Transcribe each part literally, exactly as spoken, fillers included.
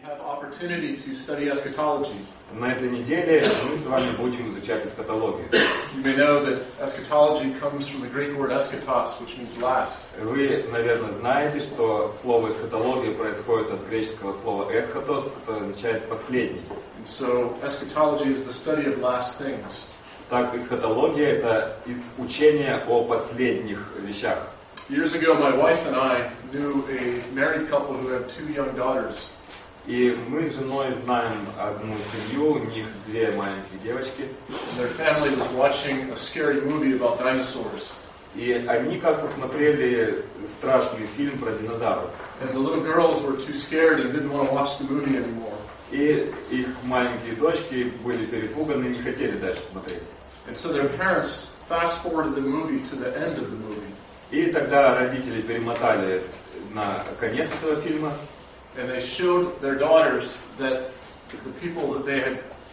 have opportunity to study eschatology. На этой неделе мы с вами будем изучать эсхатологию. You may know that eschatology comes from the Greek word eschatos, which means last. Вы, наверное, знаете, что слово эсхатология происходит от греческого слова эсхатос, которое означает последний. And so eschatology is the study of last things. Так, эсхатология – это учение о последних вещах. Years ago, my wife and I knew a married couple who had two young daughters. И мы с женой знаем одну семью, у них две маленькие девочки. And their family was watching a scary movie about dinosaurs. И они как-то смотрели страшный фильм про динозавров. And the little girls were too scared and didn't want to watch the movie anymore. И их маленькие дочки были перепуганы и не хотели дальше смотреть. And so their parents fast-forwarded the movie to the end of the movie. И тогда родители перемотали на конец этого фильма. And they showed their daughters that the people that they had,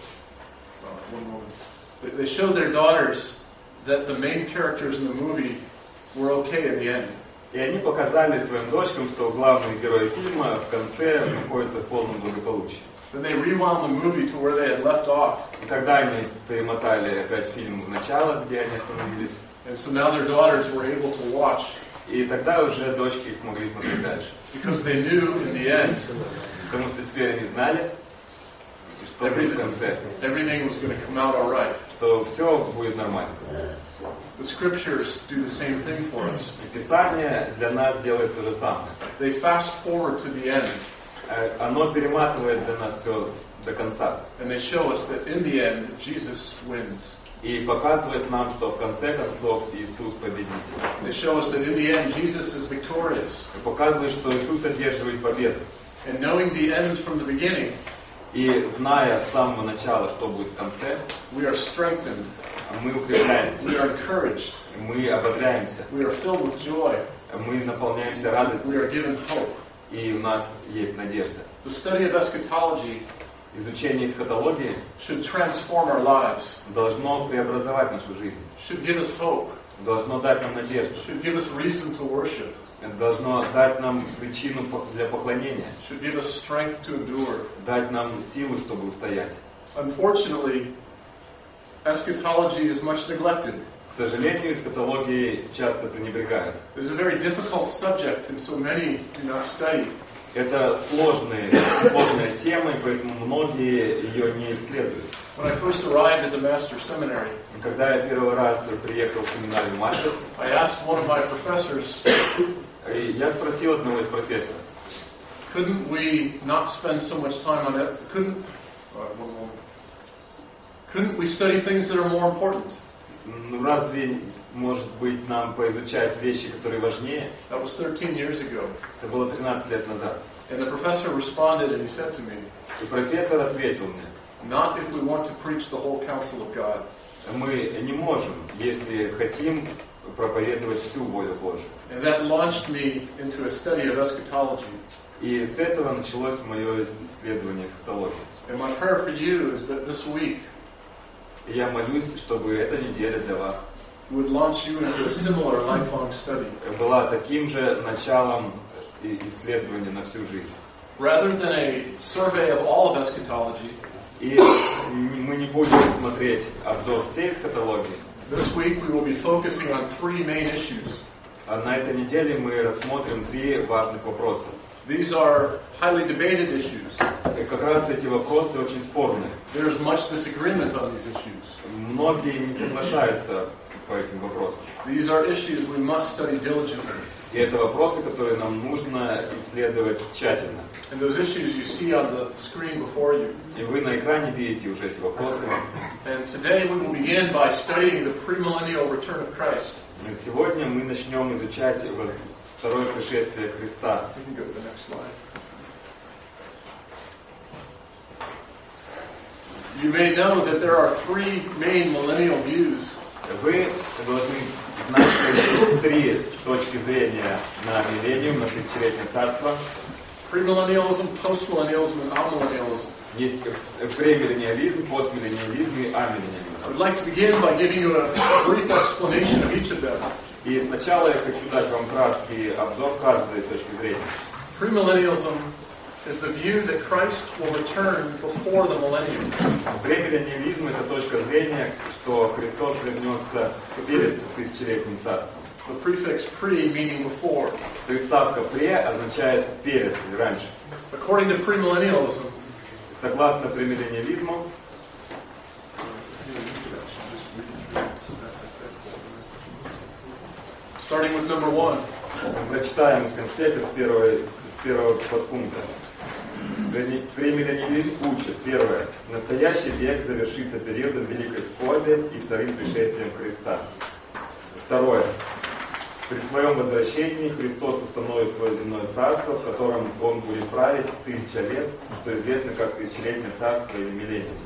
uh, one moment, they showed their daughters that the main characters in the movie were okay in the end. И они показали своим дочкам, что главные герои фильма в конце находятся в полном благополучии. Then they rewound the movie to where they had left off. И тогда они перемотали опять фильм в начало, где они остановились. And so now their daughters were able to watch. И тогда уже дочки их смогли смотреть дальше. Because they knew in the end. Потому что теперь они знали, что будет в конце. Everything was going to come out all right. Что все будет нормально. The scriptures do the same thing for us. И Писание для нас делает то же самое. They fast forward to the end. Оно перематывает для нас все до конца. And they show us that in the end, Jesus wins. И показывает нам, что в конце концов Иисус победитель. They show us that in the end, Jesus is victorious. И показывает, что Иисус одерживает победу. And knowing the end from the beginning, и зная с самого начала, что будет в конце, we are strengthened. Мы укрепляемся. We are encouraged. Мы ободряемся. We are filled with joy. Мы наполняемся радостью. We are given hope. И у нас есть надежда. The study of eschatology изучение эсхатологии should transform our lives. Должно преобразовать нашу жизнь. Should give us hope. Должно дать нам надежду. Should give us reason to worship. Должно дать нам причину для поклонения. Should give us strength to endure. Дать нам силу, чтобы устоять. Unfortunately, eschatology is much neglected. К сожалению, эсхатологией часто пренебрегают. It's a very difficult subject, and so many do not study. Это сложная, сложная тема, и поэтому многие ее не исследуют. When I first arrived at the Master's Seminary, когда я первый раз приехал в семинарию Мастерс, I asked one of my professors, я спросил одного из профессоров, couldn't we not spend so much time on it? Couldn't, uh, one moment. Couldn't we study things that are more important? Ну, разве, может быть, нам поизучать вещи, которые важнее? That was thirteen years ago. Это было тринадцать лет назад. And the professor responded and he said to me, и профессор ответил мне, not if we want to preach the whole counsel of God. Мы не можем, если хотим проповедовать всю волю Божию. And that launched me into a study of eschatology. И с этого началось мое исследование эсхатологии. And my prayer for you is that this week И я молюсь, чтобы эта неделя для вас would launch you into a similar lifelong study. была таким же началом исследования на всю жизнь. Rather than a survey of all of eschatology, и мы не будем смотреть обзор всей эсхатологии. This week we will be focusing on three main issues. А на этой неделе мы рассмотрим три важных вопроса. These are highly debated issues. И как раз эти вопросы очень спорные. There's much disagreement on these issues. Многие не соглашаются по этим вопросам. These are issues we must study diligently. И это вопросы, которые нам нужно исследовать тщательно. And those issues you see on the screen before you. И вы на экране видите уже эти вопросы. And today we will begin by studying the premillennial return of Christ. И сегодня мы начнем изучать второе пришествие Христа. You can go to the next slide. You may know that there are three main millennial views. Вы должны знать, что есть три точки зрения на миллениум, на тысячелетнее царство. Premillennialism, postmillennialism, and amillennialism. Есть премиллениализм, постмиллениализм и амиллениализм. I would like to begin by giving you a brief explanation of each of them. И сначала я хочу дать вам краткий обзор каждой точки зрения. Premillennialism is the view that Christ will return before the millennium. Премиллениализм — это точка зрения, что Христос вернется перед тысячелетним царством. The prefix pre meaning before. Приставка «пре» означает «перед» или «раньше». According to premillennialism, согласно премиллениализму, starting with number one. Прочитаем из конспекта с первого, с первого подпункта. Премиллениализм учит. Первое. Настоящий век завершится периодом Великой Скорби и вторым пришествием Христа. Второе. При своем возвращении Христос установит свое земное царство, в котором Он будет править тысяча лет, что известно как тысячелетнее царство или миллениум.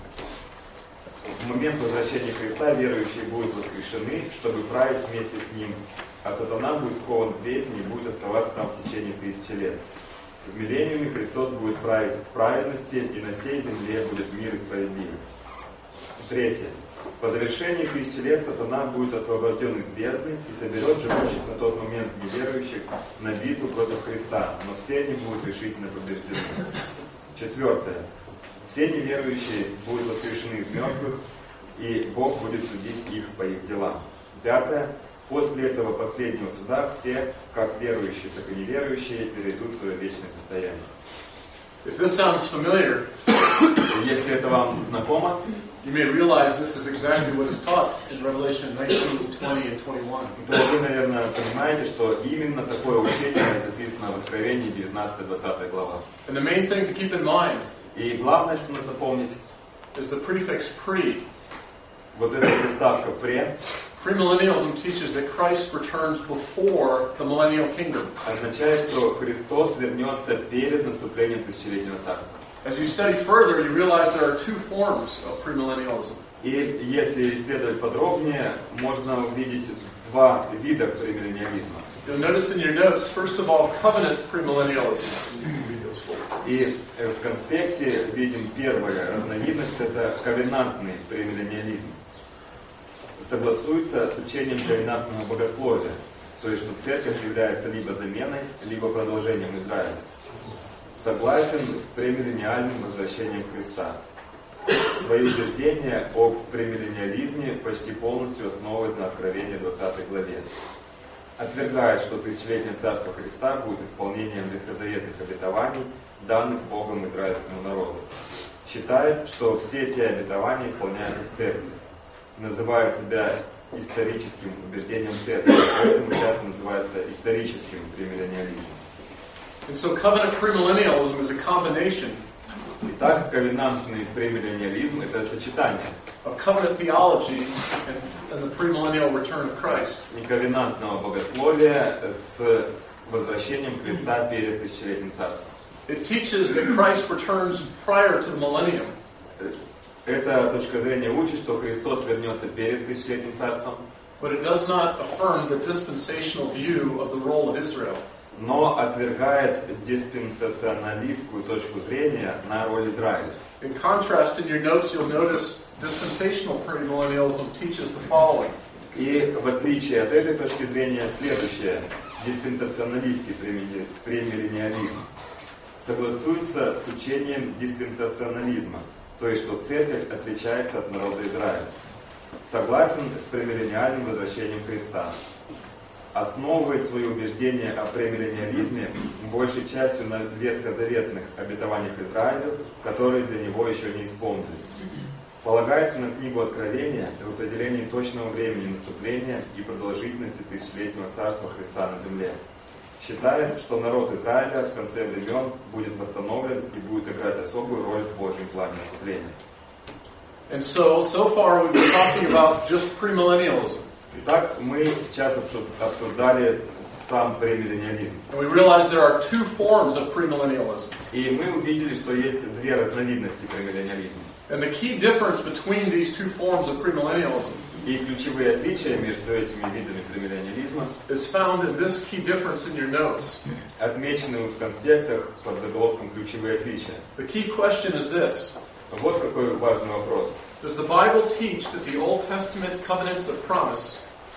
В момент возвращения Христа верующие будут воскрешены, чтобы править вместе с Ним, а сатана будет скован в бездне и будет оставаться там в течение тысячи лет. В миллениуме Христос будет править в праведности, и на всей земле будет мир и справедливость. Третье. По завершении тысячи лет сатана будет освобожден из бездны и соберет живущих на тот момент неверующих на битву против Христа, но все они будут решительно побеждены. Четвертое. Все неверующие будут воскрешены из мертвых, и Бог будет судить их по их делам. Пятое. После этого последнего суда все, как верующие, так и неверующие, перейдут в свое вечное состояние. If this sounds familiar, если это вам знакомо, you may realize this is exactly what is taught in Revelation nineteen, twenty, and twenty-one. То вы, наверное, понимаете, что именно такое учение записано в Откровении девятнадцатая-двадцатая глава. And the main thing to keep in mind И главное, что нужно помнить, is the prefix pre. Вот эта приставка «пре» Premillennialism teaches that Christ returns before the millennial kingdom. означает, что Христос вернется перед наступлением тысячелетнего царства. As you study further, you realize there are two forms of premillennialism. И если исследовать подробнее, можно увидеть два вида премиллениализма. You'll notice in your notes, first of all, covenant premillennialism. И в конспекте видим первая разновидность, это ковенантный премиллениализм. Согласуется с учением ковенантного богословия, то есть, что церковь является либо заменой, либо продолжением Израиля. Согласен с премиллениальным возвращением Христа. Свои убеждения о премиллениализме почти полностью основывает на Откровении двадцатой главе. Отвергает, что тысячелетнее царство Христа будет исполнением ветхозаветных обетований, данных Богом израильскому народу. Считает, что все эти обетования исполняются в церкви. Называет себя историческим убеждением церкви, поэтому часто называется историческим премиллениализмом. And so covenant premillennialism is a combination Итак, ковенантный премиллениализм — это сочетание of covenant theology and, and the premillennial return of Christ. нековенантного богословия с возвращением Христа перед тысячелетним царством. It teaches that Christ returns prior to the millennium. Эта точка зрения учит, что Христос вернется перед тысячелетним царством, But it does not affirm the dispensational view of the role of Israel. но отвергает диспенсационалистскую точку зрения на роль Израиля. In contrast, in your notes, you'll notice dispensational premillennialism teaches the following. И в отличие от этой точки зрения, следующее. Диспенсационалистский премиллениализм согласуется с учением диспенсационализма, то есть, что церковь отличается от народа Израиля. Согласен с премиллениальным возвращением Христа. Основывает свои убеждения о премиллениализме большей частью на ветхозаветных обетованиях Израилю, которые для него еще не исполнились. Полагается на книгу Откровения в определении точного времени наступления и продолжительности тысячелетнего царства Христа на земле. Считает, что народ Израиля в конце времен будет восстановлен и будет играть особую роль в Божьем плане искупления. And so, so far we've been talking about just premillennialism. Итак, мы сейчас обсуждали сам премиллениализм. And we realize there are two forms of premillennialism. И мы увидели, что есть две разновидности премиллениализма. And the key difference between these two forms of premillennialism И ключевые отличия между этими видами премиллениализма is found in this key difference in your notes. отмечены в конспектах под заголовком «Ключевые отличия». The key question is this. Вот какой важный вопрос. Does the Bible teach that the Old Testament covenants of promise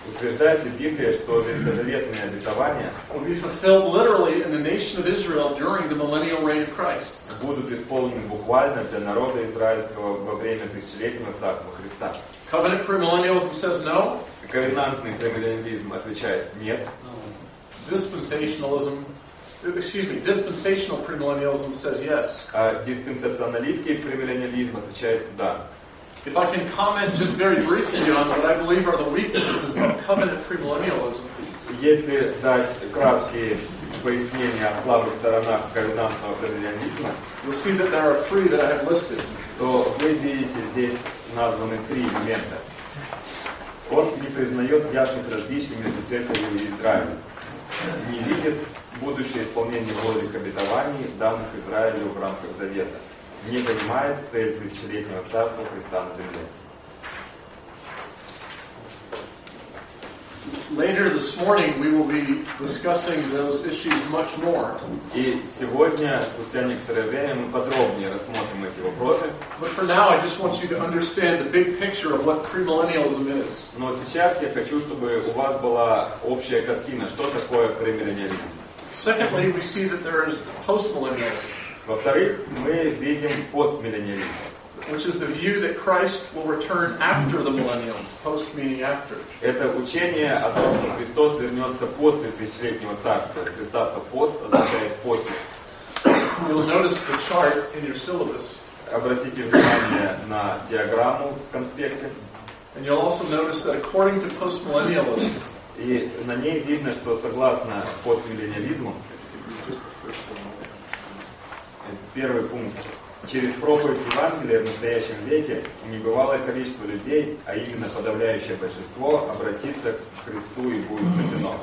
Утверждает ли Библия, что ветхозаветные обетования will be fulfilled literally in the nation of Israel during the millennial reign of Christ? будут исполнены буквально для народа израильского во время тысячелетнего царства Христа? Covenant premillennialism says no. Ковенантный премиллениализм отвечает нет. Dispensationalism, excuse me, dispensational premillennialism says yes. А диспенсационалистский премиллениализм отвечает да. If I can comment just very briefly on what I believe are the weaknesses of covenant premillennialism, Если дать краткие пояснения о слабых сторонах ковенантного премиллениализма, you'll see that there are three that I have listed. то вы видите здесь названы три элемента. Он не признает ясных различий между церковью и Израилем, не видит будущее исполнение Божьих обетований, данных Израилю в рамках Завета, не понимает цель тысячелетнего царства Христа на земле. Later this morning, we will be discussing those issues much more. И сегодня, спустя некоторое время, мы подробнее рассмотрим эти вопросы. But for now, I just want you to understand the big picture of what premillennialism is. Но сейчас я хочу, чтобы у вас была общая картина, что такое премиллениализм. Secondly, we see that there is postmillennialism, Во-вторых, мы видим постмиллениализм, which is the view that Christ will return after the millennium, post meaning after. это учение о том, что Христос вернется после тысячелетнего царства. Христа-то пост означает после. You'll notice the chart in your syllabus, Обратите внимание на диаграмму в конспекте, and you'll also notice that according to postmillennialism, и на ней видно, что согласно постмиллениализму, первый пункт, через проповедь Евангелия в настоящем веке небывалое количество людей, а именно подавляющее большинство, обратится к Христу и будет спасено.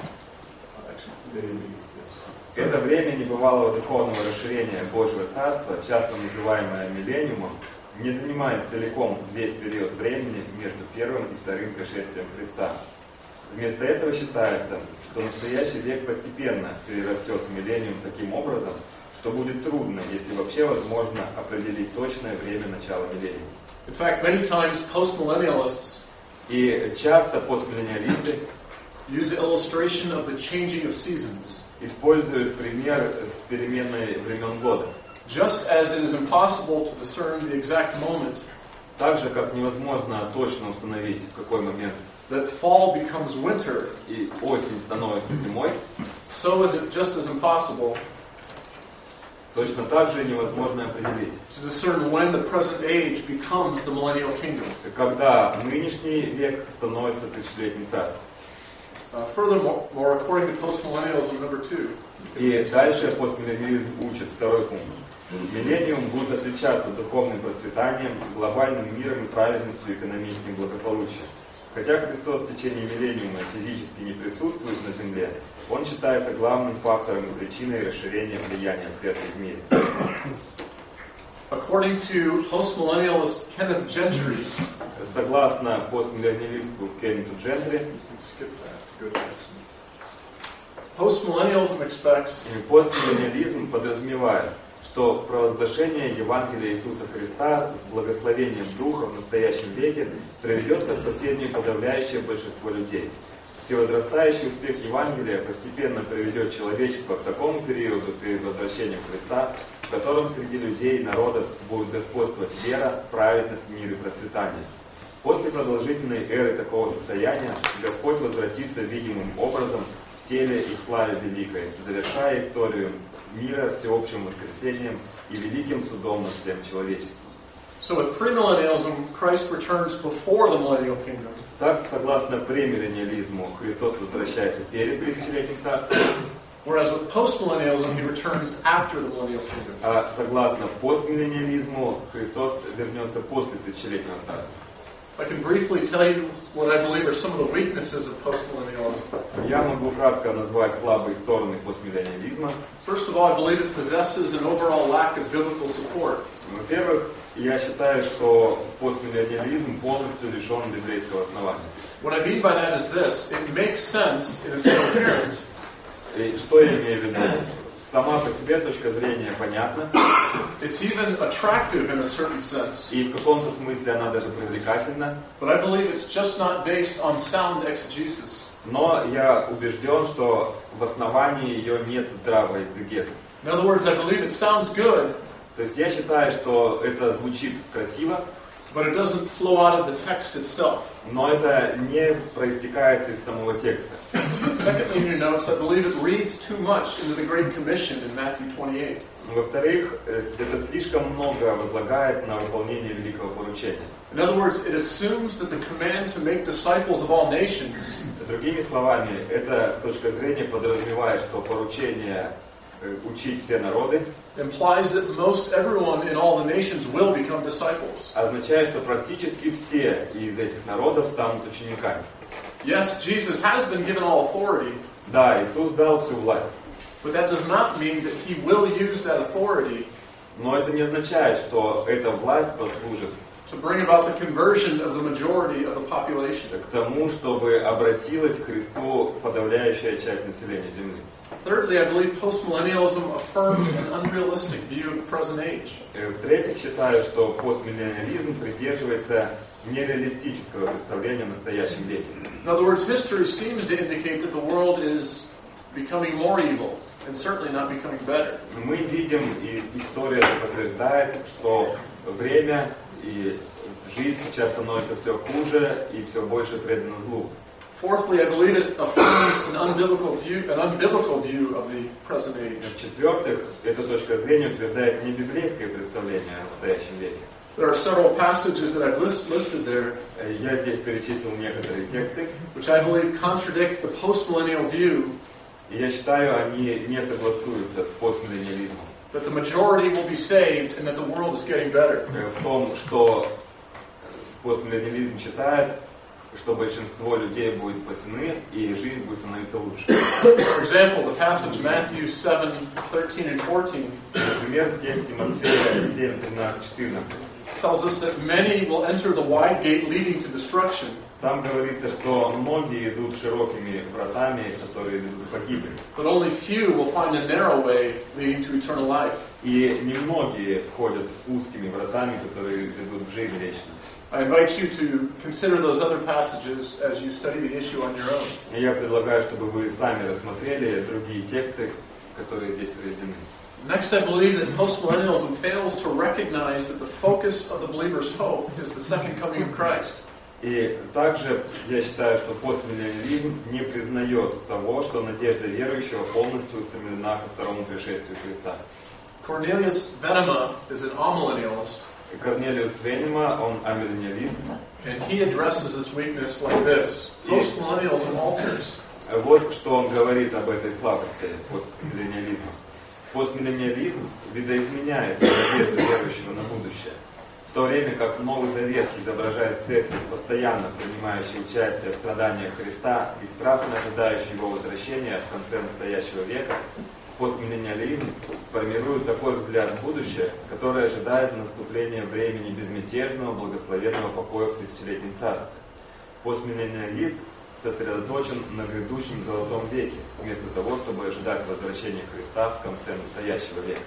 Это время небывалого духовного расширения Божьего Царства, часто называемое миллениумом, не занимает целиком весь период времени между первым и вторым пришествием Христа. Вместо этого считается, что настоящий век постепенно перерастет в миллениум таким образом, что будет трудно, если вообще возможно, определить точное время начала миллениума. in fact, many times postmillennialists И часто постмиллениалисты use the illustration of the changing of seasons. используют пример с переменной времен года. Just as it is impossible to discern the exact moment Так же, как невозможно точно установить, в какой момент that fall becomes winter, и осень становится зимой, so is it just as impossible точно так же невозможно определить, to discern when the present age becomes the millennial kingdom. когда нынешний век становится тысячелетним царством. Uh, furthermore, according to postmillennialism number two, И дальше постмиллениализм учит второй пункт. Миллениум будет отличаться духовным процветанием, глобальным миром и праведностью, экономическим благополучием. Хотя Христос в течение миллениума физически не присутствует на земле, он считается главным фактором и причиной расширения влияния церкви в мире. according to postmillennialist Kenneth Gentry, Согласно постмиллениалисту Кеннету Джентри, postmillennialism expects постмиллениализм подразумевает, что провозглашение Евангелия Иисуса Христа с благословением Духа в настоящем веке приведет к спасению подавляющее большинство людей. Всевозрастающий успех Евангелия постепенно приведет человечество к такому периоду перед возвращением Христа, в котором среди людей и народов будет господствовать вера, праведность, мир и процветание. После продолжительной эры такого состояния Господь возвратится видимым образом в теле и в славе великой, завершая историю мира всеобщим воскресением и великим судом над всем человечеством. So with premillennialism, Christ returns before the millennial kingdom. Так, согласно премиллениализму, Христос возвращается перед тысячелетним царством, Whereas with postmillennialism, he returns after the millennial kingdom. а согласно постмиллениализму, Христос вернется после тысячелетнего царства. I can briefly tell you what I believe are some of the weaknesses of postmillennialism. Я могу кратко назвать слабые стороны постмиллениализма. First of all, I believe it possesses an overall lack of biblical support. Во-первых, я считаю, что постмиллениализм полностью лишен библейского основания. What I mean by that is this: it makes sense and it's coherent И что я имею в виду? сама по себе точка зрения понятна. It's even attractive in a certain sense. И в каком-то смысле она даже привлекательна. But I believe it's just not based on sound exegesis. Но я убежден, что в основании ее нет здравого экзегеза. In other words, I believe it sounds good. То есть я считаю, что это звучит красиво, but it doesn't flow out of the text itself. Но это не проистекает из самого текста. Secondly, in your notes, I believe it reads too much into the Great Commission in Matthew twenty-eight. Во-вторых, это слишком много возлагает на выполнение великого поручения. In other words, it assumes that the command to make disciples of all nations. Другими словами, эта точка зрения подразумевает, что поручение учить все народы implies that most everyone in all the nations will become disciples. Означает, что практически все из этих народов станут учениками. Yes, Jesus has been given all authority. Да, Иисус дал всю власть. But that does not mean that he will use that authority. Но это не означает, что эта власть послужит to bring about the conversion of the majority of the population. К тому, чтобы обратилась к Христу подавляющая часть населения земли. Thirdly, I believe postmillennialism affirms an unrealistic view of the present age. В-третьих, считаю, что постмиллениализм придерживается нереалистического представления о настоящем веке. In other words, history seems to indicate that the world is becoming more evil and certainly not becoming better. Мы видим, и история подтверждает, что время и жизнь сейчас становится все хуже и все больше предана злу. Fourthly, I believe it affirms an unbiblical view, an unbiblical view of the present age. В-четвертых, эта точка зрения утверждает не библейское представление о настоящем веке. There are several passages that I've list, listed there, Я здесь перечислил некоторые тексты, which I believe contradict the postmillennial view. И я считаю, они не согласуются с постмиллениализмом. That the majority will be saved and that the world is getting better. В том, что постмиллениализм считает, что большинство людей будет спасены и жизнь будет становиться лучше. For example, the passage Matthew seven, thirteen and fourteen. Например, в тексте Матфея семь, тринадцать, четырнадцать. Tells us that many will enter the wide gate leading to destruction. Там говорится, что многие идут широкими вратами, которые ведут к погибели. But only few will find the narrow way leading to eternal life. И немногие входят узкими вратами, которые ведут в жизнь вечную. I invite you to consider those other passages as you study the issue on your own. Я предлагаю, чтобы вы сами рассмотрели другие тексты, которые здесь приведены. Next, I believe that postmillennialism fails to recognize that the focus of the believer's hope is the second coming of Christ. И также я считаю, что постмиллениализм не признает того, что надежда верующего полностью устремлена ко второму пришествию Христа. Cornelius Venema is an amillennialist. Корнелиус Венема, он амиллениалист. And he addresses this weakness like this. Postmillennialism alters. Вот что он говорит об этой слабости постмиллениализма. Постмиллениализм видоизменяет надежду верующего на будущее. В то время как Новый Завет изображает церковь, постоянно принимающую участие в страданиях Христа и страстно ожидающую Его возвращения в конце настоящего века, постмиллениализм формирует такой взгляд в будущее, который ожидает наступления времени безмятежного, благословенного покоя в тысячелетнем царстве. Постмиллениалист сосредоточен на грядущем золотом веке, вместо того, чтобы ожидать возвращения Христа в конце настоящего века.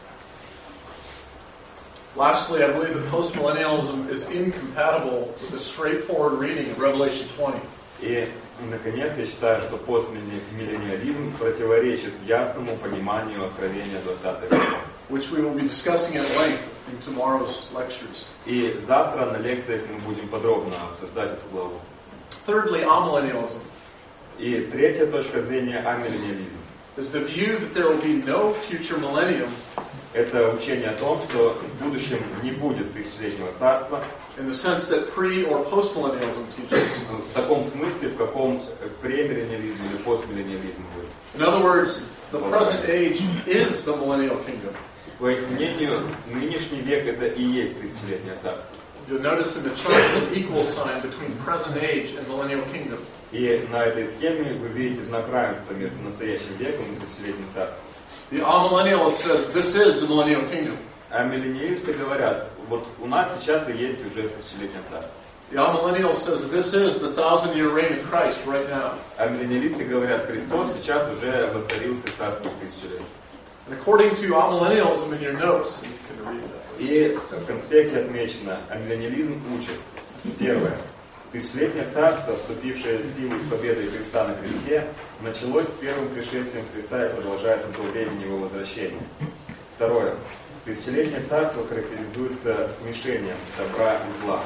Lastly, I believe that postmillennialism is incompatible with the straightforward reading of Revelation twenty. И, наконец, я считаю, что постмиллениализм противоречит ясному пониманию Откровения двадцатого века. Which we will be discussing at length in tomorrow's lectures. И завтра на лекциях мы будем подробно обсуждать эту главу. Thirdly, amillennialism. И третья точка зрения амиллениализм. Is the view that there will be no future millennium. Это учение о том, что в будущем не будет тысячелетнего царства. In the sense that pre- or postmillennialism teaches. В таком смысле, в каком премиллениализм или постмиллениализм будет. In other words, the present age is the millennial kingdom. По их мнению, нынешний век это и есть тысячелетнее царство. You'll notice in the chart an equal sign between present age and millennial kingdom. И на этой схеме вы видите знак равенства между настоящим веком и тысячелетним царством. The amillennialist says this is the millennial kingdom. А миллениалисты говорят, вот у нас сейчас и есть уже тысячелетнее царство. The amillennial says this is the thousand-year reign of Christ right now. А миллениалисты говорят, Христос сейчас уже воцарился в царстве тысячи лет. And according to amillennialism in your notes, you can read that. И в конспекте отмечено, амиллениализм учит. Первое. Тысячелетнее царство, вступившее в силу с победой Христа на кресте, началось с первым пришествием Христа и продолжается до времени его возвращения. Второе. Тысячелетнее царство характеризуется смешением добра и зла.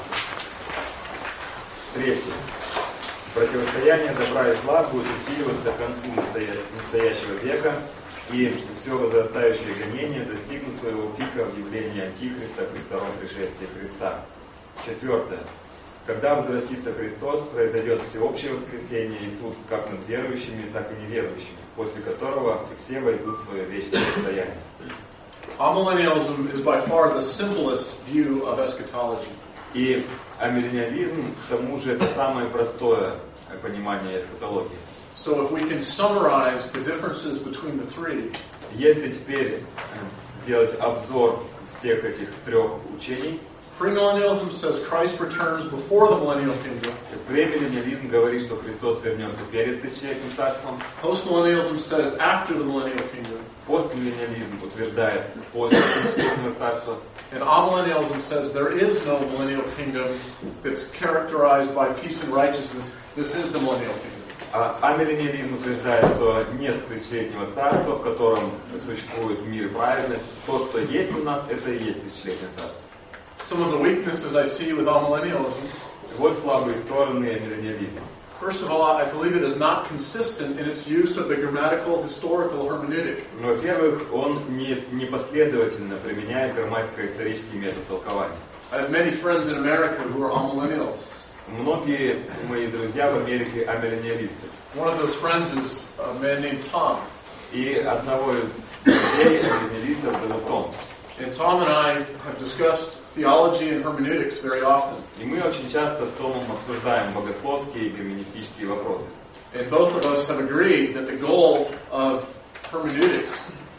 Третье. Противостояние добра и зла будет усиливаться к концу настоя- настоящего века, и все возрастающее гонение достигнут своего пика в явлении Антихриста при втором пришествии Христа. Четвертое. Когда возвратится Христос, произойдет всеобщее воскресение и суд как над верующими, так и неверующими, после которого все войдут в свое вечное состояние. Amillennialism is by far the simplest view of eschatology. И амиллениализм, к тому же, это самое простое понимание эсхатологии. So if we can summarize the differences between the three, Если теперь сделать обзор всех этих трех учений, premillennialism says Christ returns before the millennial kingdom. премиллениализм говорит, что Христос вернется перед тысячелетним царством. Postmillennialism says after the millennial kingdom. Постмиллениализм утверждает после тысячелетнего царства. And amillennialism says there is no millennial kingdom that's characterized by peace and righteousness. This is the millennial kingdom. А амиллениализм утверждает, что нет тысячелетнего царства, в котором существует мир и праведность. То, что есть у нас, это и есть тысячелетнее царство. Some of the weaknesses I see with amillennialism. Вот слабые стороны амиллениализма. First of all, I believe it is not consistent in its use of the grammatical historical hermeneutic. Ну, во-первых, он не, непоследовательно применяет грамматико-исторический метод толкования. I have many friends in America who are amillennialists. Многие мои друзья в Америке амиллениалисты. One of those friends is a man named Tom. И одного из друзей амиллениалистов зовут Том. And Tom and I have discussed theology and hermeneutics very often. И мы очень часто с Томом обсуждаем богословские и герменевтические вопросы. And both of us have agreed that the goal of hermeneutics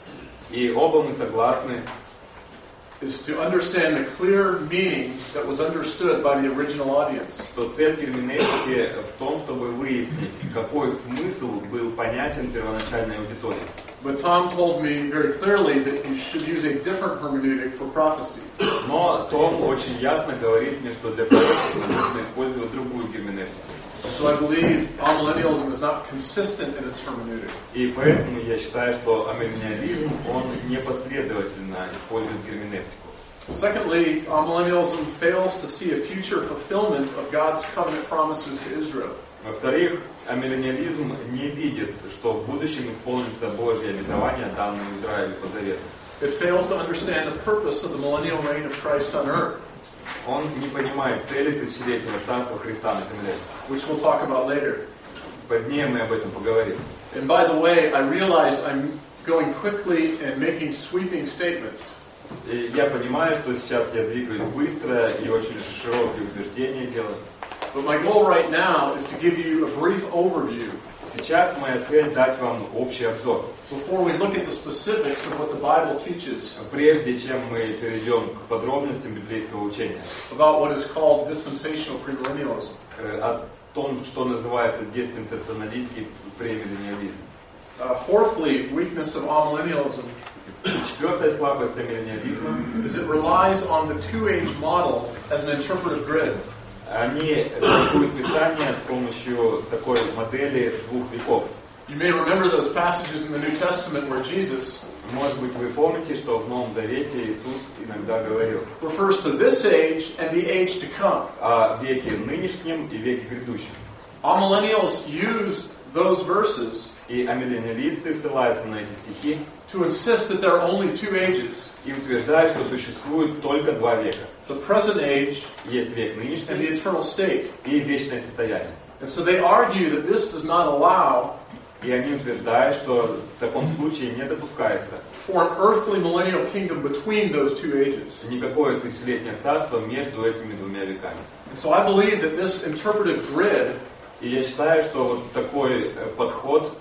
И оба мы согласны, is to understand the clear meaning that was understood by the original audience. что цель герменевтики в том, чтобы выяснить, какой смысл был понятен первоначальной аудитории. But Tom told me very clearly that you should use a different hermeneutic for prophecy. Но Том очень ясно говорит мне, что для пророчества нужно использовать другую герменевтику. So I believe amillennialism is not consistent in its hermeneutic. И поэтому я считаю, что амиллениализм, он непоследовательно использует герменевтику. Secondly, amillennialism fails to see a future fulfillment of God's covenant promises to Israel. Во-вторых, амиллениализм не видит, что в будущем исполнится Божье обетование, данное Израилю по завету. It fails to understand the purpose of the millennial reign of Christ on earth, Он не понимает цели тысячелетнего царства Христа на земле. which we'll talk about later. Позднее мы об этом поговорим. And by the way, I realize I'm going quickly and making sweeping statements. И я понимаю, что сейчас я двигаюсь быстро и очень широкие утверждения делаю. But my goal right now is to give you a brief overview Сейчас моя цель дать вам общий обзор. before we look at the specifics of what the Bible teaches Прежде чем мы перейдем к подробностям библейского учения, about what is called dispensational premillennialism. э, о том, что называется диспенсационалистский премиллениализм. Uh, fourthly, weakness of amillennialism Четвертая слабость амиллениализма is it relies on the two-age model as an interpretive grid. они толкуют Писание с помощью такой модели двух веков. You may remember those passages in the New Testament where Jesus Может быть, вы помните, что в Новом Завете Иисус иногда говорил refers to this age and the age to come. о веке нынешнем и веке грядущем. Amillennials use those verses И амиллениалисты ссылаются на эти стихи to insist that there are only two ages, и утверждают, что существует только два века. the present age Есть век and the нынешний eternal state. и вечное состояние. And so they argue that this does not allow И они утверждают, что в таком случае не допускается for an earthly millennial kingdom between those two ages. никакое тысячелетнее царство между этими двумя веками. And so I believe that this interpretive grid И я считаю, что вот такой э, подход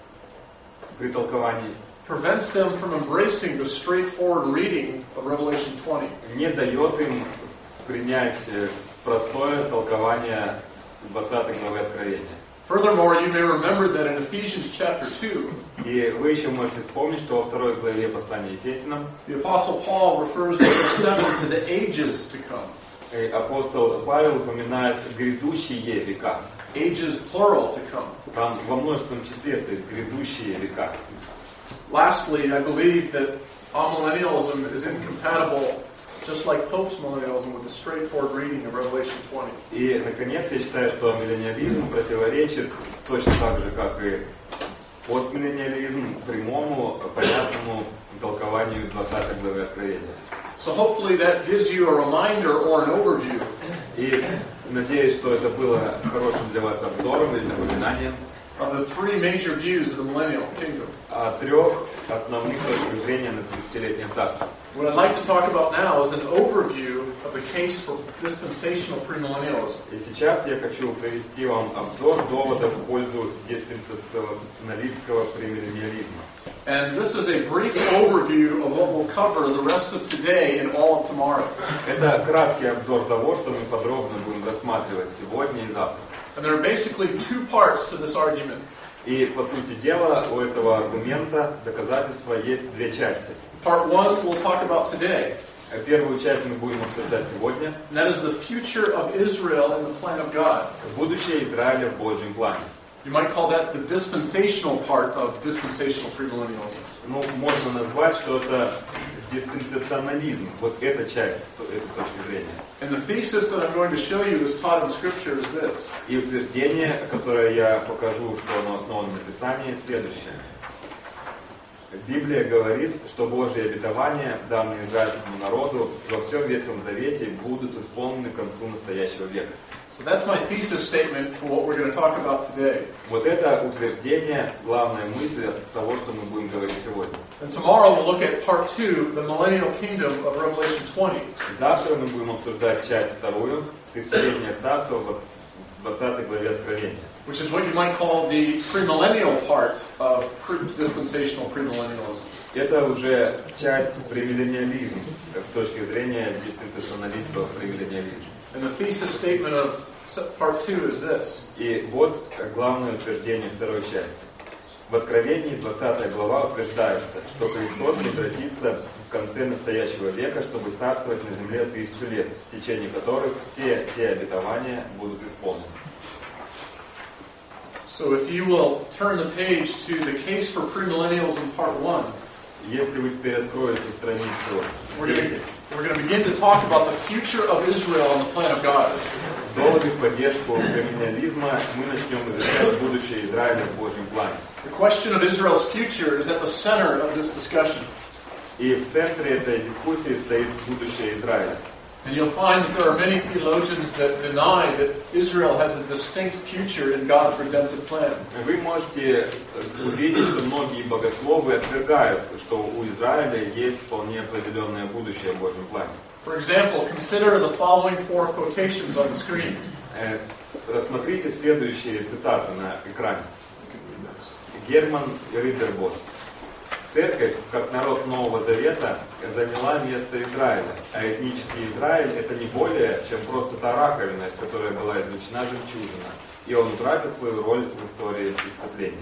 при толковании prevents them from embracing the straightforward reading of Revelation twenty. не дает им принять э, простое толкование двадцатой главы Откровения. Furthermore, you may remember that in Ephesians chapter two, И вы еще можете вспомнить, что во второй главе послания Ефесянам the Apostle Paul refers in verse seven to the ages to come. апостол Павел упоминает грядущие века. Ages plural to come. Там во множественном числе стоит грядущие века. Lastly, I believe that amillennialism is incompatible, just like Pope's millennialism, with the straightforward reading of Revelation twenty. И, наконец, я считаю, что миллениализм противоречит точно так же, как и постмиллениализм, прямому, понятному толкованию двадцатой главы Откровения. So hopefully that gives you a reminder or an overview И надеюсь, что это было хорошим для вас обзором или напоминанием of the three major views of the millennial kingdom. о трех основных точках зрения на тысячелетнее царство. What I'd like to talk about now is an overview of the case for dispensational premillennialism. И сейчас я хочу привести вам обзор доводов в пользу диспенсационалистского премиллениализма. And this is a brief overview of what we'll cover the rest of today and all of tomorrow. Это краткий обзор того, что мы подробно будем рассматривать сегодня и завтра. And there are basically two parts to this argument. И, по сути дела, у этого аргумента, доказательства есть две части. Part one we'll talk about today. Первую часть мы будем обсуждать сегодня. And that is the future of Israel in the plan of God. Будущее Израиля в Божьем плане. You might call that the dispensational part of dispensational premillennialism. Ну, можно назвать, что это диспенсационализм. Вот эта часть этой точки зрения. And the thesis that I'm going to show you is taught in Scripture is this. И утверждение, которое я покажу, что оно основано на Писании, следующее. Библия говорит, что Божьи обетования, данные израильскому народу, во всем Ветхом Завете будут исполнены к концу настоящего века. So that's my thesis statement for what we're going to talk about today. Вот это утверждение, главная мысль того, что мы будем говорить сегодня. And tomorrow we'll look at part two, the millennial kingdom of Revelation twenty. Завтра мы будем обсуждать часть вторую, тысячелетнее царство в двадцатой главе Откровения. Which is what you might call the premillennial part of pre- dispensational premillennialism. Это уже часть премиллениализма, с точки зрения диспенсационалистского премиллениализма. And the thesis statement of part two is this. И вот главное утверждение второй части. В Откровении двадцатая глава утверждается, что Христос возвратится в конце настоящего века, чтобы царствовать на земле тысячу лет, в течение которых все те обетования будут исполнены. So if you will turn the page to the case for premillennialism part one. Если вы теперь откроете страницу десять, we're going to begin to talk about the future of Israel and the plan of God. доводы в поддержку премиллениализма, мы начнем изучать будущее Израиля в Божьем плане. The question of Israel's future is at the center of this discussion. И в центре этой дискуссии стоит будущее Израиля. And you'll find that there are many theologians that deny that Israel has a distinct future in God's redemptive plan. Вы можете увидеть, что многие богословы отвергают, что у Израиля есть вполне определенное будущее в Божьем плане. For example, consider the following four quotations on the screen. Рассмотрите следующие цитаты на экране. Герман Ридербос. Церковь, как народ Нового Завета, заняла место Израиля, а этнический Израиль – это не более, чем просто та раковина, из которой была извлечена жемчужина, и он утратит свою роль в истории искупления.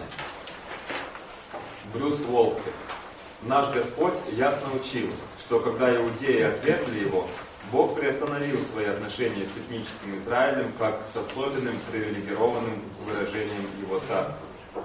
Брюс Уолкер. Наш Господь ясно учил, что когда иудеи отвергли Его, Бог приостановил свои отношения с этническим Израилем как с особенным привилегированным выражением Его царства.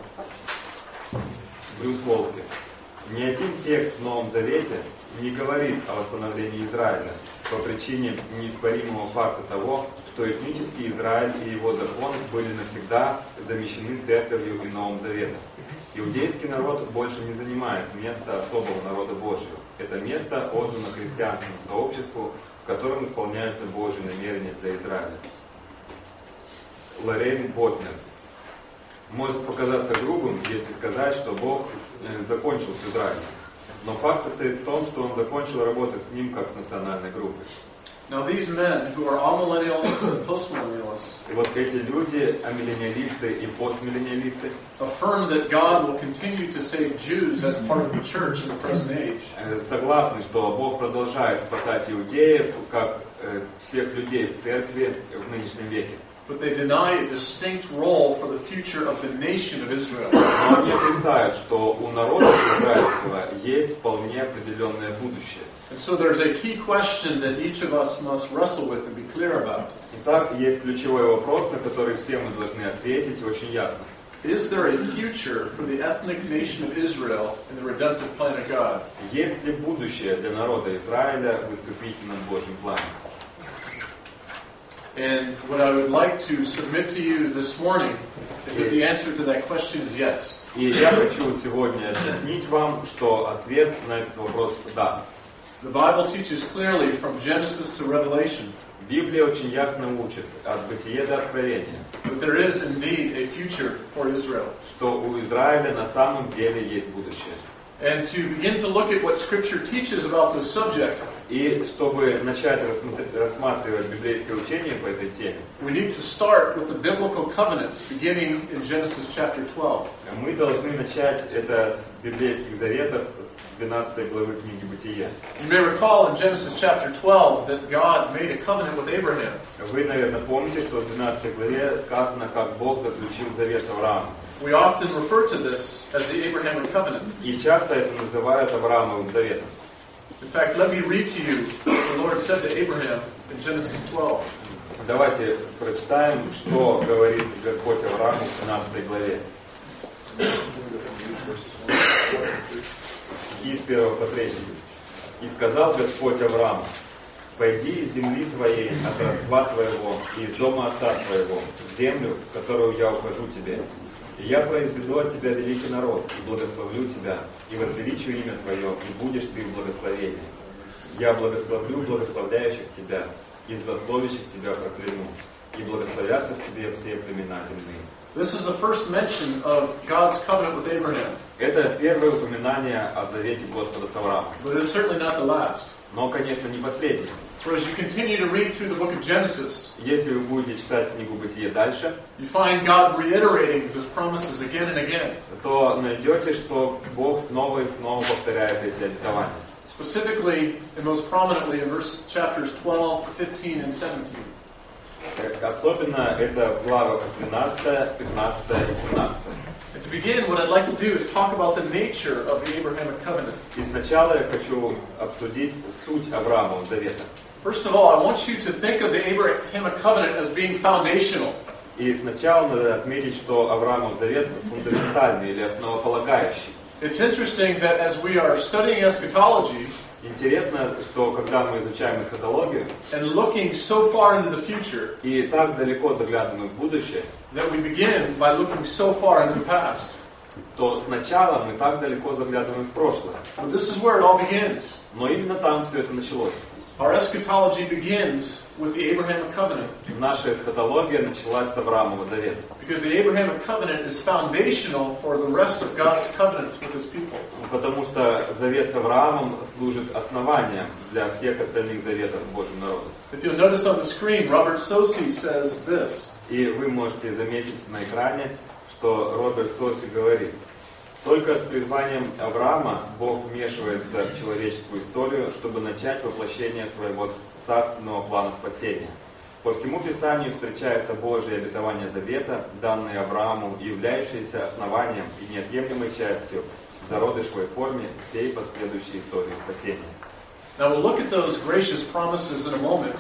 Брюс Уолкер. Ни один текст в Новом Завете не говорит о восстановлении Израиля по причине неоспоримого факта того, что этнический Израиль и его закон были навсегда замещены Церковью и Новым Заветом. Иудейский народ больше не занимает место особого народа Божьего. Это место отдано христианскому сообществу, в котором исполняются Божьи намерения для Израиля. Лоррейн Ботнер. Может показаться грубым, если сказать, что Бог закончил с Израилем. Но факт состоит в том, что Он закончил работать с ним как с национальной группой. Now these men who are amillennialists and postmillennialists И вот эти люди, амиллениалисты и постмиллениалисты, affirm that God will continue to save Jews as part of the church in the present age. согласны, что Бог продолжает спасать иудеев, как э, всех людей в церкви в нынешнем веке. But but they deny a distinct role for the future of the nation of Israel. Но они отрицают, что у народа израильского есть вполне определенное будущее. And so there's a key question that each of us must wrestle with and be clear about. Итак, есть ключевой вопрос, на который все мы должны ответить очень ясно. Is there a future for the ethnic nation of Israel in the redemptive plan of God? Есть ли будущее для народа Израиля в искупительном Божьем плане? And what I would like to submit to you this morning is that the answer to that question is yes. И я хочу сегодня объяснить вам, что ответ на этот вопрос – да. The Bible teaches clearly from Genesis to Revelation Библия очень ясно учит от Бытия до Откровения, that there is indeed a future for Israel. что у Израиля на самом деле есть будущее. And to begin to look at what Scripture teaches about this subject, И чтобы начать рассматривать библейское учение по этой теме, we need to start with the biblical covenants beginning in Genesis chapter twelve. мы должны начать это с библейских заветов, с двенадцатой главы книги Бытия. You may recall in Genesis chapter twelve that God made a covenant with Abraham. Вы, наверное, помните, что в двенадцатой главе сказано, как Бог заключил завет с Авраамом. We often refer to this as the Abrahamic covenant. И часто это называют Авраамовым заветом. In fact, let me read to you what the Lord said to Abraham in Genesis twelve. Давайте прочитаем, что говорит Господь Аврааму в двенадцатой главе. Стихи с первого по третий. «И сказал Господь Аврааму: пойди из земли твоей, от родства твоего и из дома отца твоего, в землю, в которую я укажу тебе. И я произведу от тебя великий народ, и благословлю тебя, и возвеличу имя твое, и будешь ты в благословении. Я благословлю благословляющих тебя, и злословящих тебя прокляну, и благословятся в тебе все племена земные». This is the first mention of God's covenant with Abraham. Это первое упоминание о завете Господа с Авраамом. But it's certainly not the last. Но, конечно, не последнее. For as you continue to read through the book of Genesis, Если вы будете читать книгу Бытия дальше, you find God reiterating His promises again and again. то найдете, что Бог снова и снова повторяет эти обетования. Specifically, and most prominently in verse chapters twelve, fifteen, and seventeen. Особенно это в главах двенадцатой, пятнадцатой и семнадцатой. And to begin, what I'd like to do is talk about the nature of the Abrahamic covenant. И сначала я хочу обсудить суть Авраамова завета. First of all, I want you to think of the Abrahamic covenant as being foundational. И сначала надо отметить, что Авраамов завет фундаментальный или основополагающий. It's interesting that as we are studying eschatology, Интересно, что когда мы изучаем эсхатологию and looking so far into the future, и так далеко заглядываем в будущее, that we begin by looking so far into the past. то сначала мы так далеко заглядываем в прошлое. But this is where it all begins. Но именно там все это началось. Our eschatology begins with the Abrahamic covenant. Наша эсхатология началась с Авраамова завета. Because the Abrahamic covenant is foundational for the rest of God's covenants with His people. Потому что завет с Авраамом служит основанием для всех остальных заветов с Божьим народом. If you'll notice on the screen, Robert Sosi says this. И вы можете заметить на экране, что Роберт Соси говорит: только с призванием Авраама Бог вмешивается в человеческую историю, чтобы начать воплощение своего царственного плана спасения. По всему Писанию встречается Божие обетование завета, данное Аврааму, являющееся основанием и неотъемлемой частью в зародышевой форме всей последующей истории спасения. Now we'll look at those gracious promises in a moment.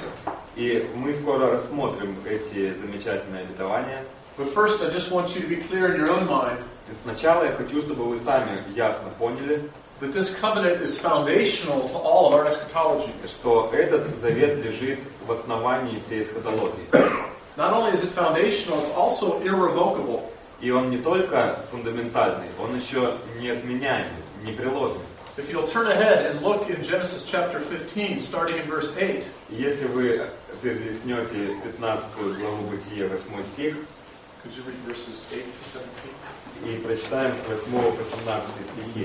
И мы скоро рассмотрим эти замечательные обетования. But first, I just want you to be clear in your own mind Сначала я хочу, чтобы вы сами ясно поняли, that this covenant is foundational to all of our eschatology. что этот завет лежит в основании всей эсхатологии. Not only is it foundational, it's also irrevocable. И он не только фундаментальный, он еще неотменяемый, непреложный. If you'll turn ahead and look in Genesis chapter fifteen, starting in verse eight, Если вы перелистнете пятнадцатую главу Бытия, восьмой стих, could you read verses eight to seventeen? и прочитаем с восьмого по семнадцатый стихи.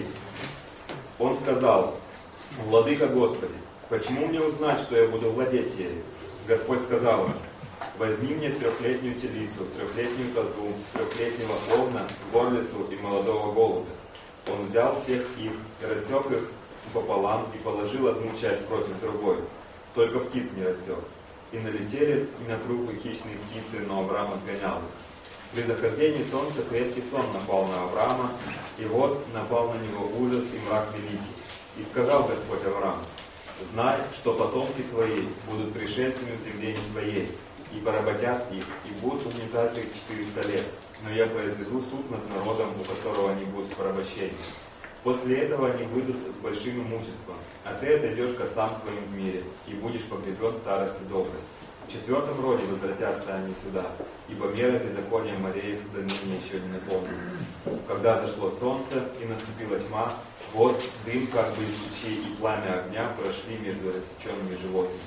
Он сказал: «Владыка Господи, почему мне узнать, что я буду владеть ею?» Господь сказал ему: «Возьми мне трехлетнюю телицу, трехлетнюю козу, трехлетнего овна, горлицу и молодого голубя». Он взял всех их, рассек их пополам и положил одну часть против другой. Только птиц не рассек. и налетели на трупы хищные птицы, но Авраам отгонял их. При захождении солнца крепкий сон напал на Авраама, и вот напал на него ужас и мрак великий. И сказал Господь Аврааму: знай, что потомки твои будут пришельцами в земле не своей, и поработят их, и будут угнетать их четыреста лет. Но я произведу суд над народом, у которого они будут в порабощении. После этого они выйдут с большим имуществом, а ты отойдешь к отцам твоим в мире, и будешь погребен в старости доброй. В четвертом роде возвратятся они сюда, ибо мера беззакония мореев до ныне еще не наполнилась. Когда зашло солнце и наступила тьма, вот дым как бы из лучей и пламя огня прошли между рассеченными животными.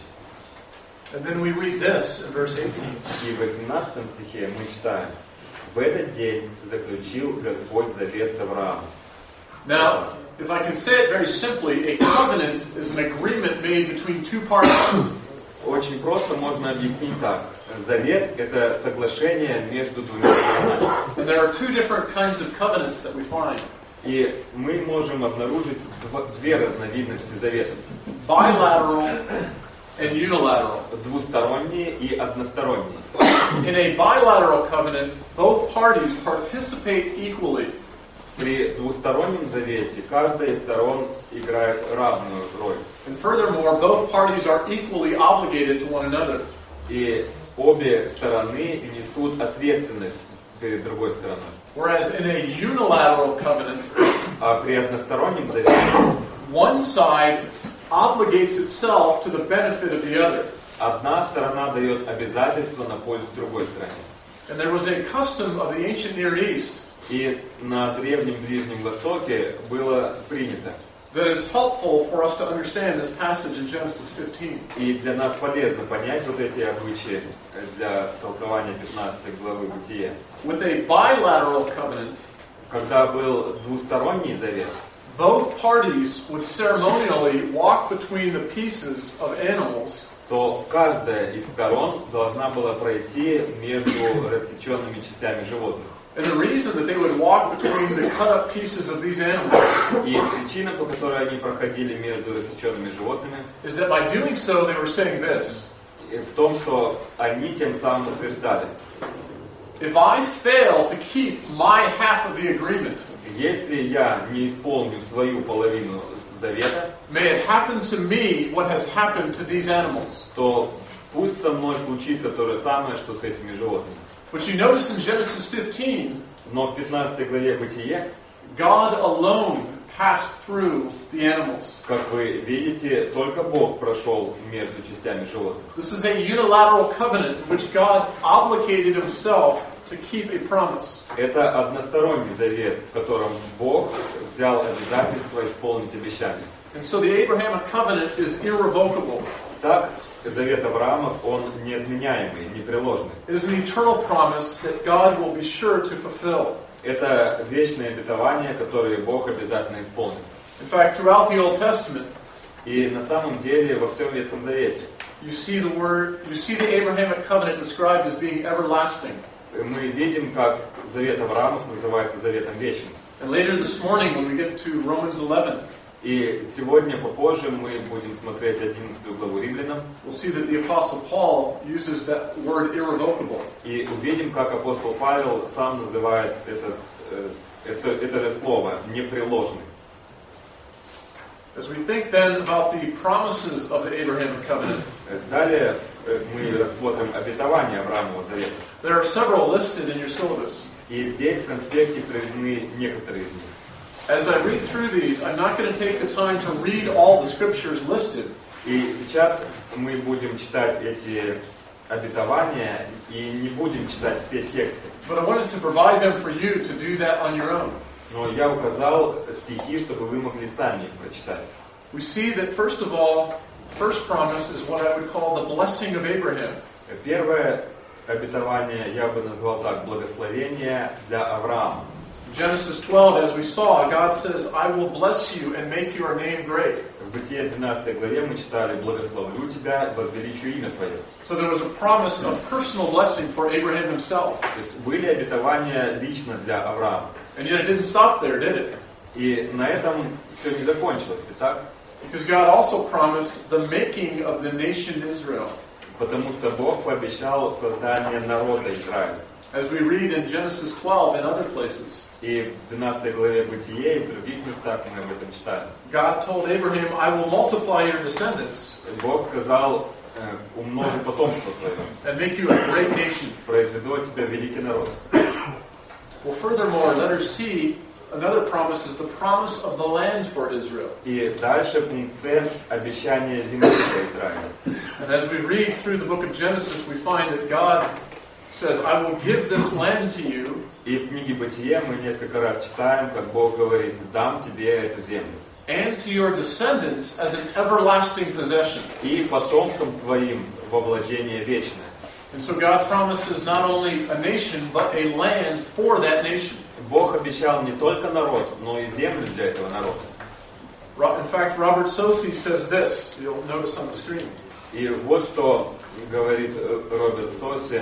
And then we read this in verse eighteen. И в восемнадцатом стихе мы читаем: в этот день заключил Господь завет с Авраамом. Now, if I can say it very simply, a covenant is an agreement made between two parties. Очень просто можно объяснить так. Завет – это соглашение между двумя сторонами. And there are two different kinds of covenants that we find. И мы можем обнаружить две разновидности заветов. Bilateral and unilateral. Двусторонние и односторонние. In a bilateral covenant, both parties participate equally. При двустороннем завете каждая из сторон играет равную роль. And furthermore, both parties are equally obligated to one another. И обе стороны несут ответственность перед другой стороной. Whereas in a unilateral covenant, а при одностороннем завете one side obligates itself to the benefit of the other. Одна сторона дает обязательства на пользу другой стороне. And there was a custom of the ancient Near East. И на Древнем Ближнем Востоке было принято. That is helpful for us to understand this passage in Genesis fifteen. И для нас полезно понять вот эти обычаи для толкования пятнадцатой главы Бытия. With a bilateral covenant, когда был двусторонний завет, both parties would ceremonially walk between the pieces of animals, то каждая из сторон должна была пройти между рассеченными частями животных. And the reason that they would walk between the cut up pieces of these animals И причина, по которой они проходили между рассеченными животными, is that by doing so they were saying this: в том, что они тем самым утверждали: if I fail to keep my half of the agreement, если я не исполню свою половину завета, may it happen to me what has happened to these animals. то пусть со мной случится то же самое, что с этими животными. But you notice in Genesis fifteen, Но в пятнадцатой главе Бытие, God alone passed through the animals. как вы видите, только Бог прошел между частями животных. This is a unilateral covenant in which God obligated himself to keep a promise. Это односторонний завет, в котором Бог взял обязательство исполнить обещание. And so the Abrahamic covenant is irrevocable. Так, завет Авраамов, он неотменяемый, непреложный. It is an eternal promise that God will be sure to fulfill. Это вечное обетование, которое Бог обязательно исполнит. In fact, throughout the Old Testament, И на самом деле во всем Ветхом Завете you see the word, you see the Abrahamic covenant described as being everlasting. мы видим, как завет Авраамов называется заветом вечным. And later this morning, when we get to Romans eleven, И сегодня попозже мы будем смотреть одиннадцатую главу Римлянам. we'll see that the Apostle Paul uses that word irrevocable. И увидим, как апостол Павел сам называет это, это, это же слово непреложный. As we think then about the promises of the Abrahamic covenant, Далее мы рассмотрим обетование Авраамова завета. there are several listed in your syllabus. И здесь в конспекте приведены некоторые из них. As I read through these, I'm not going to take the time to read all the scriptures listed. И сейчас мы будем читать эти обетования и не будем читать все тексты. But I wanted to provide them for you to do that on your own. Но я указал стихи, чтобы вы могли сами их прочитать. We see that, first of all, first promise is what I would call the blessing of Abraham. Первое обетование я бы назвал так: благословение для Авраама. In Genesis twelve, as we saw, God says, I will bless you and make your name great. В Бытие двенадцатой главе мы читали: благословлю тебя, возвеличу имя твое. So there was a promise of personal blessing for Abraham himself. То есть были обетования лично для Авраама. And yet it didn't stop there, did it? И на этом все не закончилось, ведь так? Because God also promised the making of the nation Israel. Потому что Бог пообещал создание народа Израиля. As we read in Genesis twelve and other places, И в двенадцатой главе Бытие и в других местах мы об этом читаем. God told Abraham, I will multiply your descendants Бог сказал, э, умножу потомство твое, and make you a great nation. произведу от тебя великий народ. Well, furthermore, let us see another promise is the promise of the land for Israel. И дальше пункт С – обещание земли для Израиля. And as we read through the book of Genesis, we find that God says, I will give this land to you. И в книге Бытие мы несколько раз читаем, как Бог говорит, дам тебе эту землю. And to your descendants as an everlasting possession. И потомкам твоим во владение вечное. And so God promises not only a nation, but a land for that nation. Бог обещал не только народ, но и землю для этого народа. In fact, Robert Saucy says this, you'll notice on the screen. И вот что говорит Роберт Соси.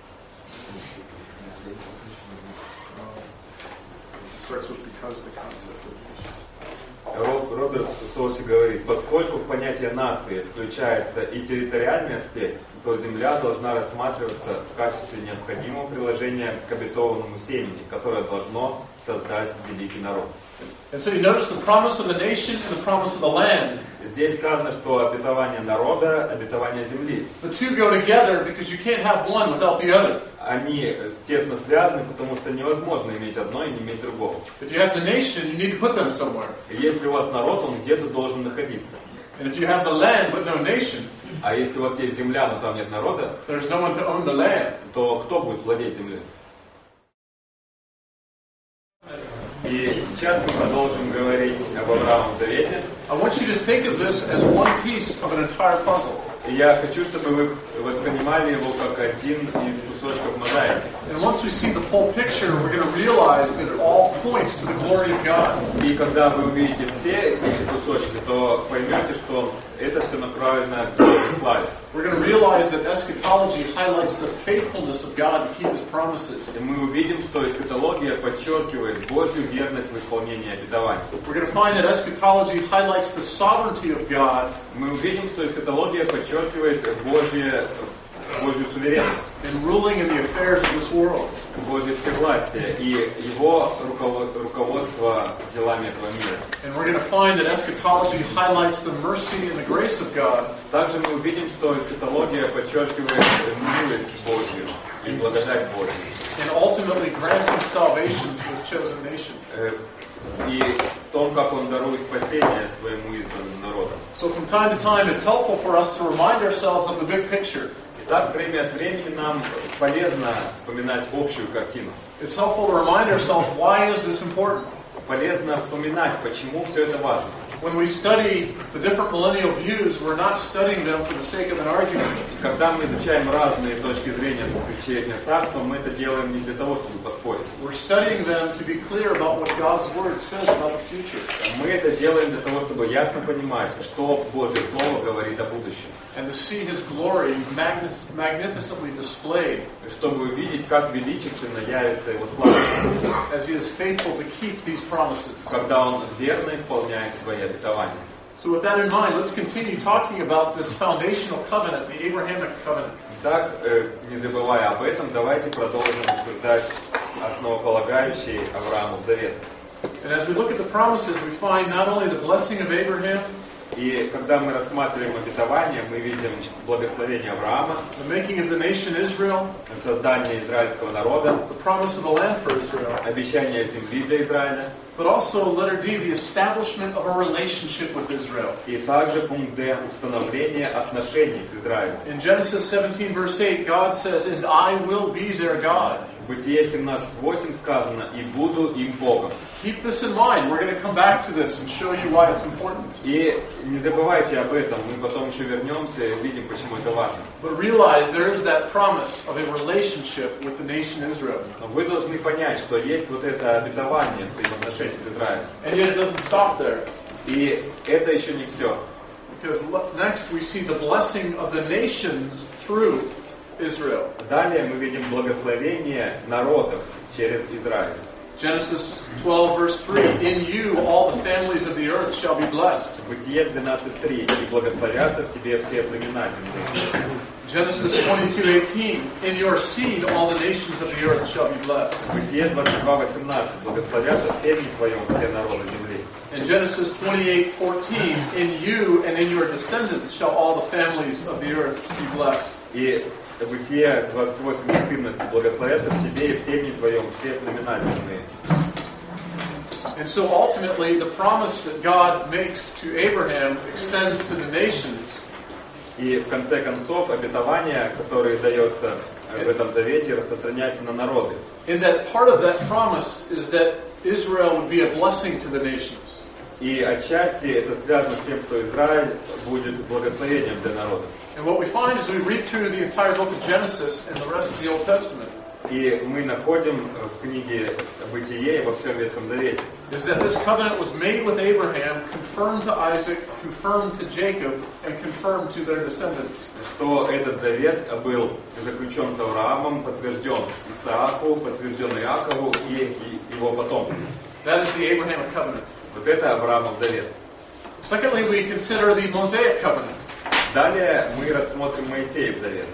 Starts with because the concept of Роберт Соси говорит, поскольку в понятие нации включается и территориальный аспект, то земля должна рассматриваться в качестве необходимого приложения к обетованному семени, которое должно создать великий народ. And so you notice the promise of the nation and the promise of the land. Здесь сказано, что обетование народа, обетование земли. The two go together because you can't have one without the other. Они тесно связаны, потому что невозможно иметь одно и не иметь другого. If you have the nation, you need to put them somewhere. Если у вас народ, он где-то должен находиться. And if you have the land but no nation, а если у вас есть земля, но там нет народа, there's no one to own the land. То кто будет владеть землей? И сейчас мы продолжим говорить об Авраамовом Завете. I want you to think of this as one piece of an entire puzzle. И я хочу, чтобы вы воспринимали его как один из кусочков мозаики. And once we see the full picture, we're going to realize that it all points to the glory of God. И когда вы увидите все эти кусочки, то поймете, что это все направлено к Божьей славе. We're going to realize that eschatology highlights the faithfulness of God to keep His promises. И мы увидим, что эсхатология подчеркивает Божью верность в исполнении обетований. We're going to find that eschatology highlights the sovereignty of God. Мы увидим, что эсхатология подчеркивает Божье, Божью суверенность. In ruling in the affairs of this world. Божье всевластие и его руководство делами этого мира. And we're going to find that eschatology highlights the mercy and the grace of God. Также мы увидим, что эсхатология подчеркивает милость Божью и благодать Божью. And ultimately granting salvation to His chosen nation. И в том, как Он дарует спасение своему избранному народу. So from time to time, it's helpful for us to remind ourselves of the big picture. Итак, время от времени нам полезно вспоминать общую картину. It's helpful to remind ourselves why is this important. Полезно вспоминать, почему все это важно. When we study the different millennial views, we're not studying them for the sake of an argument. Когда мы изучаем разные точки зрения тысячелетнего царства, мы это делаем не для того, чтобы поспорить. We're studying them to be clear about what God's Word says about the future. Мы это делаем для того, чтобы ясно понимать, что Божье Слово говорит о будущем. And to see His glory magnificently displayed. Чтобы увидеть, как величественно явится Его слава. As He is faithful to keep these promises. Когда Он верно исполняет свои обетования. So with that in mind, let's continue talking about this foundational covenant, the Abrahamic covenant. Итак, не забывая об этом, давайте продолжим обсуждать основополагающий Авраамов Завет. And as we look at the promises, we find not only the blessing of Abraham, и когда мы рассматриваем обетование, мы видим благословение Авраама, the making of the nation Israel, создание израильского народа, the promise of the land for Israel, обещание земли для Израиля, but also, letter D, the establishment of a relationship with Israel. И также пункт Д – установление отношений с Израилем. In Genesis seventeen, verse eight, God says, "And I will be their God." В Бытие семнадцать восемь сказано: «И буду им Богом». Keep this in mind. We're going to come back to this and show you why it's important. И не забывайте об этом. Мы потом еще вернемся и увидим, почему это важно. But realize there is that promise of a relationship with the nation Israel. Но вы должны понять, что есть вот это обетование взаимоотношений с Израилем. And yet it doesn't stop there. И это еще не все. Because next we see the blessing of the nations through Israel. Далее мы видим благословение народов через Израиль. Genesis twelve, verse three, in you all the families of the earth shall be blessed. Бытие двенадцать три. И благословятся в тебе все племена земли. Genesis twenty-two eighteen, in your seed all the nations of the earth shall be blessed. Бытие двадцать два восемнадцать. Благословятся в семени твоем все народы земли. In Genesis twenty-eight fourteen, in you and in your descendants shall all the families of the earth be blessed. И Бытие двадцать восемь четырнадцать. Благословятся в тебе и в семени твоем все племена земные. And so ultimately the promise that God makes to Abraham extends to the nations. И в конце концов обетование, которое дается в этом завете, распространяется на народы. In that part of that promise is that Israel would be a blessing to the nations. И отчасти это связано с тем, что Израиль будет благословением для народов. And what we find as we read through the entire book of Genesis and the rest of the Old Testament И мы находим в книге Бытие и во всем Ветхом Завете, is that this covenant was made with Abraham, confirmed to Isaac, confirmed to Jacob, and confirmed to their descendants. что этот завет был заключен с Авраамом, подтвержден Исааку, подтвержден Иакову и его потомкам. That is the Abrahamic covenant. Вот это Авраамов завет. Secondly, we consider the Mosaic covenant. Далее мы рассмотрим Моисеев завет.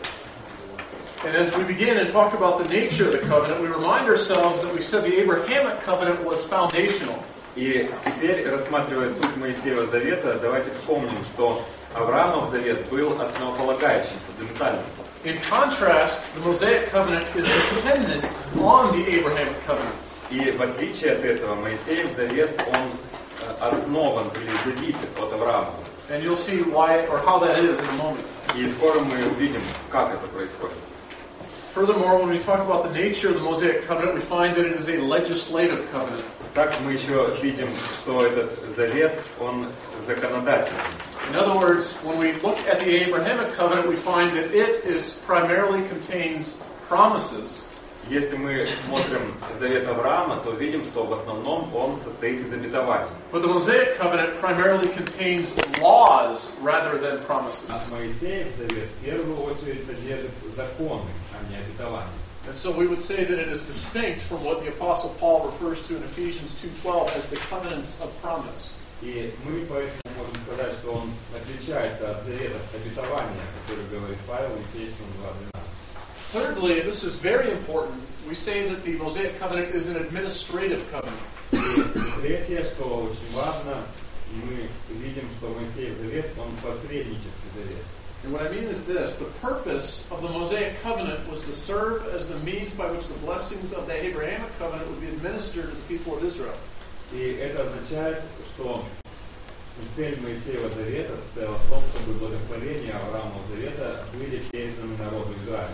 And as we begin and talk about the nature of the covenant, we remind ourselves that we said the Abrahamic covenant was foundational. И теперь, рассматривая суть Моисеева завета, давайте вспомним, что Авраамов завет был основополагающим, фундаментальным. In contrast, the Mosaic covenant is dependent on the Abrahamic covenant. И в отличие от этого, Моисеев завет, он основан или зависит от Авраама. And you'll see why or how that is in a moment. И скоро мы увидим, как это происходит. Furthermore, when we talk about the nature of the Mosaic covenant, we find that it is a legislative covenant. Так мы еще видим, что этот завет, он законодательный. In other words, when we look at the Abrahamic covenant, we find that it is primarily contains promises. Если мы смотрим завет Авраама, то видим, что в основном он состоит из обетований. But the Mosaic covenant primarily contains laws rather than promises. А Моисеев завет в первую очередь содержит законы, а не обетования. And so we would say that it is distinct from what the Apostle Paul refers to in Ephesians two twelve as the covenants of promise. И мы поэтому можем сказать, что он отличается от заветов обетования, о которых говорит Павел в Ефесянам два двенадцать. Thirdly, and this is very important, we say that the Mosaic covenant is an administrative covenant. И третье, что очень важно, мы видим, что Моисеев завет, он посреднический завет. And what I mean is this, the purpose of the Mosaic covenant was to serve as the means by which the blessings of the Abrahamic covenant would be administered to the people of Israel. И это означает, что цель Моисеева завета состояла в том, чтобы благословения Авраамова завета были переданы народу Израиля.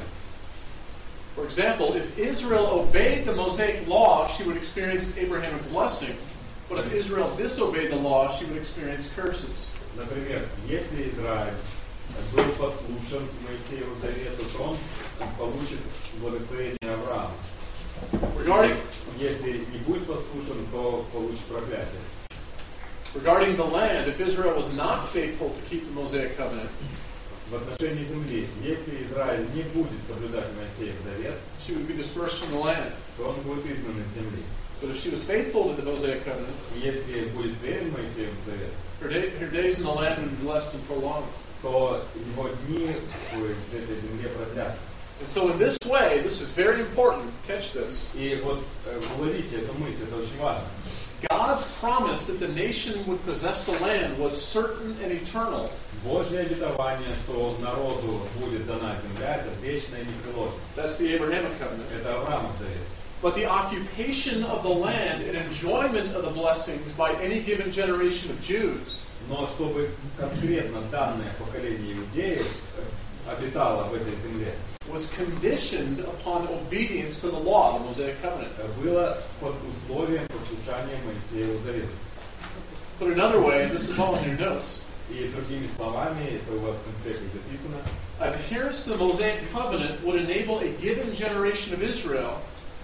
For example, if Israel obeyed the Mosaic law, she would experience Abrahamic blessing. But if Israel disobeyed the law, she would experience curses. Например, если Израиль был послушен Моисееву завету, то он получит благословение Авраама. Regarding, Если не будет послушен, то получит проклятие. regarding the land, if Israel was not faithful to keep the Mosaic covenant, В отношении земли, если Израиль не будет соблюдать Моисеев завет, she would be dispersed from the land. то он будет изгнан из земли. But if she was faithful to the Mosaic covenant, И если будет верен Моисеев завет, her, day, her days in the land would be blessed and prolonged. то его дни в этой земле продлятся. And so in this way, this is very important, catch this, И вот уловите эту мысль, это очень важно. God's promise that the nation would possess the land was certain and eternal. Божье обетование, что народу будет дана земля, это вечное и непреложное. That's the Abrahamic covenant. Это Авраамов завет. But the occupation of the land and enjoyment of the blessings by any given generation of Jews Но чтобы конкретно данное поколение иудеев обитало в этой земле, was conditioned upon obedience to the law, the Mosaic covenant. было под условием послушания Моисееву завету. Put another way, this is all in your notes. И другими словами, это у вас в конспектах записано, Adherence to the Mosaic covenant would enable a given generation of Israel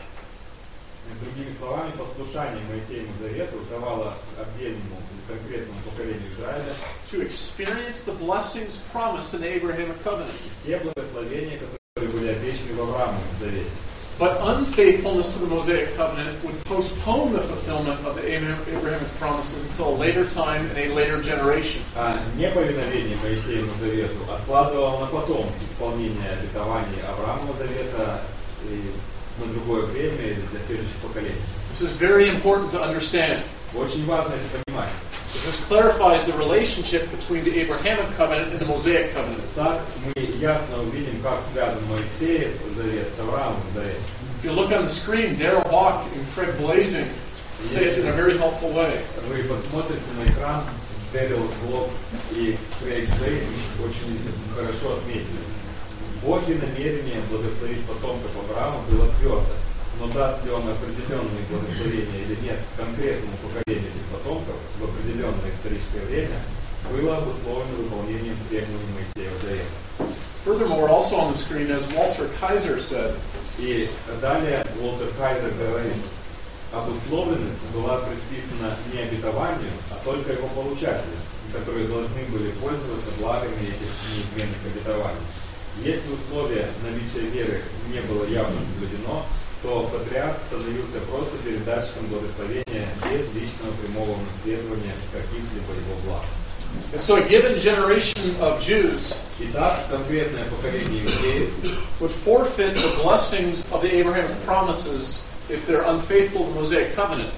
другими словами, послушание Моисееву завету давало отдельному или конкретному поколению Израиля to experience the blessings promised in the Abrahamic covenant. те благословения, которые были обещаны в Авраамовом завете. But unfaithfulness to the Mosaic covenant would postpone the fulfillment of the Abrahamic promises until a later time and a later generation. А неповиновение Моисееву завету откладывало на потом исполнение обетований Авраамова завета и на другое время или для следующих поколений. This is very important to understand. Очень важно это понимать. This clarifies the relationship between the Abrahamic covenant and the Mosaic covenant. Так мы ясно увидим, как связан Моисеев завет с Авраамовым заветом. If you look on the screen, Daryl Hawk and Craig Blazing say it in a very helpful way. Вы посмотрите на экран, Дэрил Блок и Крейг Блейзинг очень хорошо отметили. Божье намерение благословить потомков Авраама было твердо, но даст ли он определенные благословения или нет конкретному поколению этих потомков в определенное историческое время, было обусловлено выполнением требований Моисеева завета. Furthermore, also on the screen, as Walter Kaiser said, И далее Уолтер Кайзер говорит, обусловленность была предписана не обетованию, а только его получателям, которые должны были пользоваться благами этих неизменных обетований. Если условие наличия веры не было явно соблюдено, то патриарх становился просто передатчиком благословения без личного прямого наследования каких-либо его благ. And so a given generation of Jews Итак, конкретное поколение евреев would forfeit the blessings of the Abrahamic promises if they're unfaithful to the Mosaic covenant.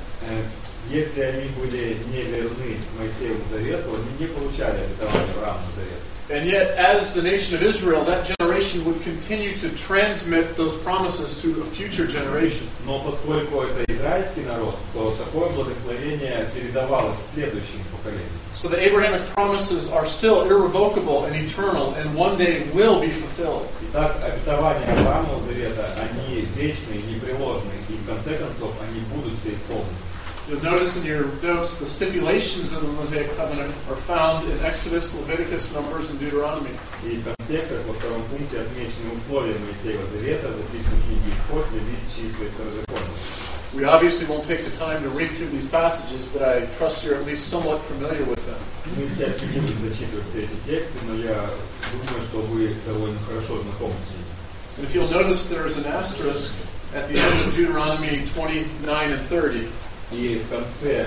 Если они были не верны Моисееву завету, они не получали обетование Авраамова завета. And yet, as the nation of Israel, that generation would continue to transmit those promises to a future generation. Но поскольку это израильский народ, то такое благословение передавалось следующим поколениям. So the Abrahamic promises are still irrevocable and eternal, and one day will be fulfilled. Итак, обетования Авраамова завета, они вечные, непреложные, и в конце концов они будут все исполнены. You'll notice in your notes the stipulations of the Mosaic covenant are found in Exodus, Leviticus, Numbers, and Deuteronomy. И в конспектах во втором пункте отмечены условия Моисеева завета, записаны в книге Исход, Левит, Числа и Второзаконие. We obviously won't take the time to read through these passages, but I trust you're at least somewhat familiar with them. Мы сейчас не будем зачитывать все эти тексты, но я думаю, что вы довольно хорошо знакомы с ними. And if you'll notice, there is an asterisk at the end of Deuteronomy twenty-nine and thirty. И в конце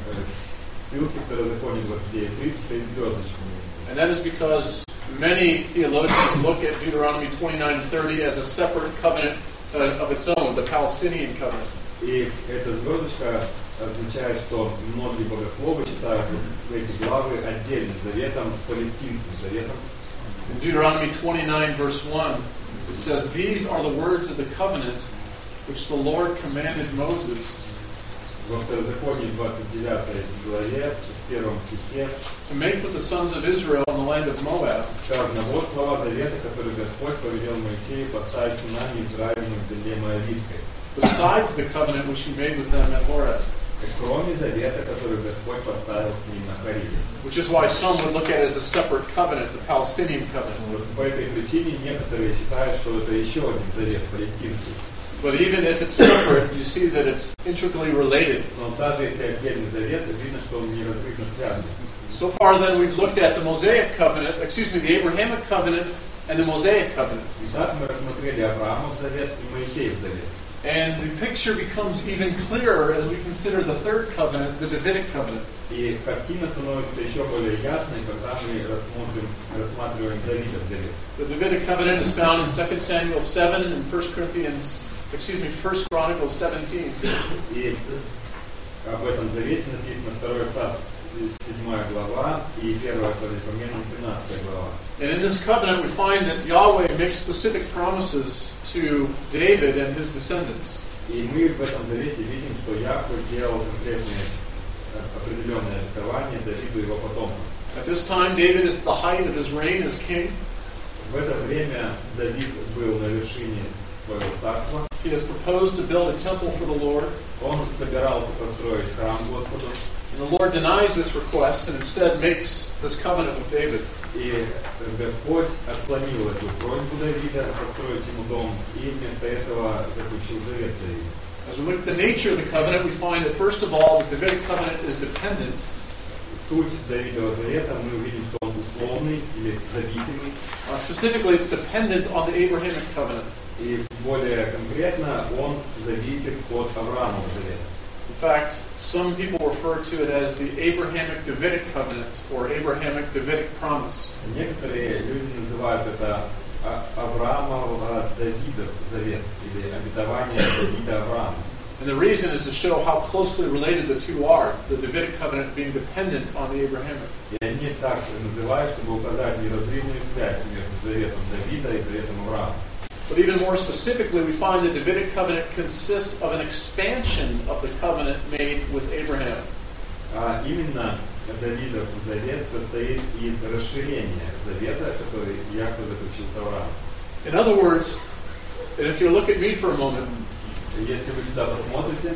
ссылки Второзаконие двадцать девять тридцать стоит звездочка. And that is because many theologians look at Deuteronomy twenty-nine and thirty as a separate covenant uh, of its own, the Palestinian covenant. И эта звездочка означает, что многие богословы считают эти главы отдельным заветом, палестинским заветом. In Deuteronomy twenty-nine, verse one, it says, "These are the words of the covenant which the Lord commanded Moses." Во Второзаконии двадцать девятой главе, в первом стихе, to make with the sons of Israel in the land of Moab, сказано: вот слова завета, которые Господь повелел Моисею поставить сынами Израилевым в земле Моавитской. besides the covenant which he made with them at Horeb. Кроме завета, который Господь поставил с ним на Хоребе. Which is why some would look at it as a separate covenant, the Palestinian covenant. Вот по этой причине некоторые считают, что это еще один завет палестинский. But even if it's separate, you see that it's intricately related. Но даже если отдельный завет, видно, что он неразрывно связан. So far then we've looked at the Mosaic covenant, excuse me, the Abrahamic covenant and the Mosaic covenant. Итак, мы рассмотрели Авраамов завет и Моисеев завет. And the picture becomes even clearer as we consider the third covenant, the Davidic covenant. И картина становится еще более ясной, когда мы рассмотрим, рассматриваем Давидов завет. The Davidic covenant is found in Second Samuel seven and First Corinthians, excuse me, First Chronicles seventeen. И об этом завете написано второй Царств, седьмая глава и первая Второзаконие, семнадцатая глава. And in this covenant we find that Yahweh makes specific promises to David and his descendants. И мы в этом завете видим, что Яхве делал конкретные определенные обетования Давиду и его потомкам. At this time, David is at the height of his reign as king. В это время Давид был на вершине своего царства. He has proposed to build a temple for the Lord. Он собирался построить храм Господу. And the Lord denies this request and instead makes this covenant with David. И Господь отклонил эту просьбу Давида построить ему дом, и вместо этого заключил завет Давида. As we look at the nature of the covenant, we find that first of all, the Davidic covenant is dependent. Суть Давидова завета мы увидим, что он условный или зависимый. Uh, specifically, it's dependent on the Abrahamic covenant. И более конкретно, он зависит от Авраамова завета. In fact, some people refer to it as the Abrahamic Davidic covenant or Abrahamic Davidic promise. Некоторые люди называют это Авраамова Давидов завет или обетование Давида Авраама. And the reason is to show how closely related the two are, the Davidic covenant being dependent on the Abrahamic. И они так называют, чтобы указать неразрывную связь между заветом Давида и заветом Авраама. But even more specifically, we find the Davidic covenant consists of an expansion of the covenant made with Abraham. А именно Давидов завет состоит из расширения завета, который Яков заключил с Авраамом. In other words, and if you look at me for a moment, если вы сюда посмотрите,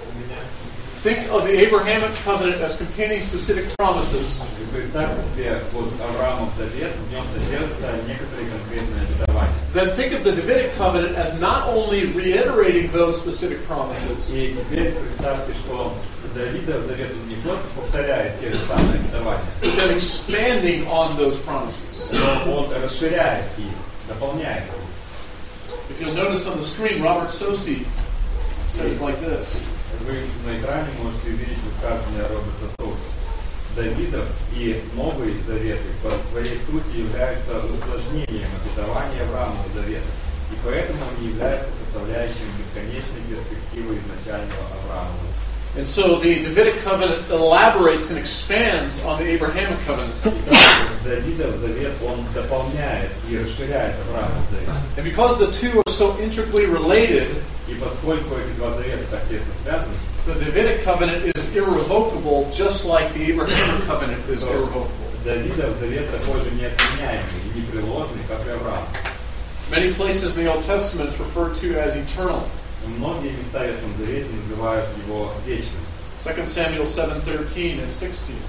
think of the Abrahamic covenant as containing specific promises. Представьте себе вот Авраамов завет, в нем содержатся некоторые конкретные обетования. Then think of the Davidic covenant as not only reiterating those specific promises. И теперь представьте, что Давидов завет не просто повторяет те же самые обетования, But then expanding on those promises. но он расширяет их, дополняет их. If you'll notice on the screen, Robert Sosi said it like this. Вы на экране можете увидеть высказывание Роберта Соуса. Давидов и Новый Заветы по своей сути являются усложнением обетования Авраамова Завета, и поэтому они являются составляющим бесконечной перспективы изначального Авраамова. And so the Davidic covenant elaborates and expands on the Abrahamic covenant. Давидов Завет, он дополняет и расширяет Авраамов Завет. And because the two are so intricately related, И поскольку эти два завета так тесно связаны, the Davidic covenant is irrevocable, just like the Abrahamic covenant is irrevocable. Давидов Завет такой же неотменяемый и непреложный, как и Авраам. Many places in the Old Testament is referred to as eternal. Многие места в Ветхом Завете называют его вечным. Second Samuel seven thirteen and sixteen.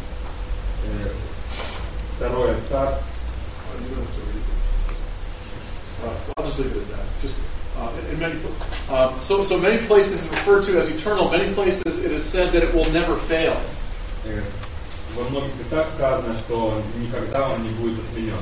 Второе Царство. I'll just leave it at that. Just uh, in many, uh, so so many places it's referred to as eternal. Many places it is said that it will never fail. Во многих местах сказано, что никогда он не будет отменен.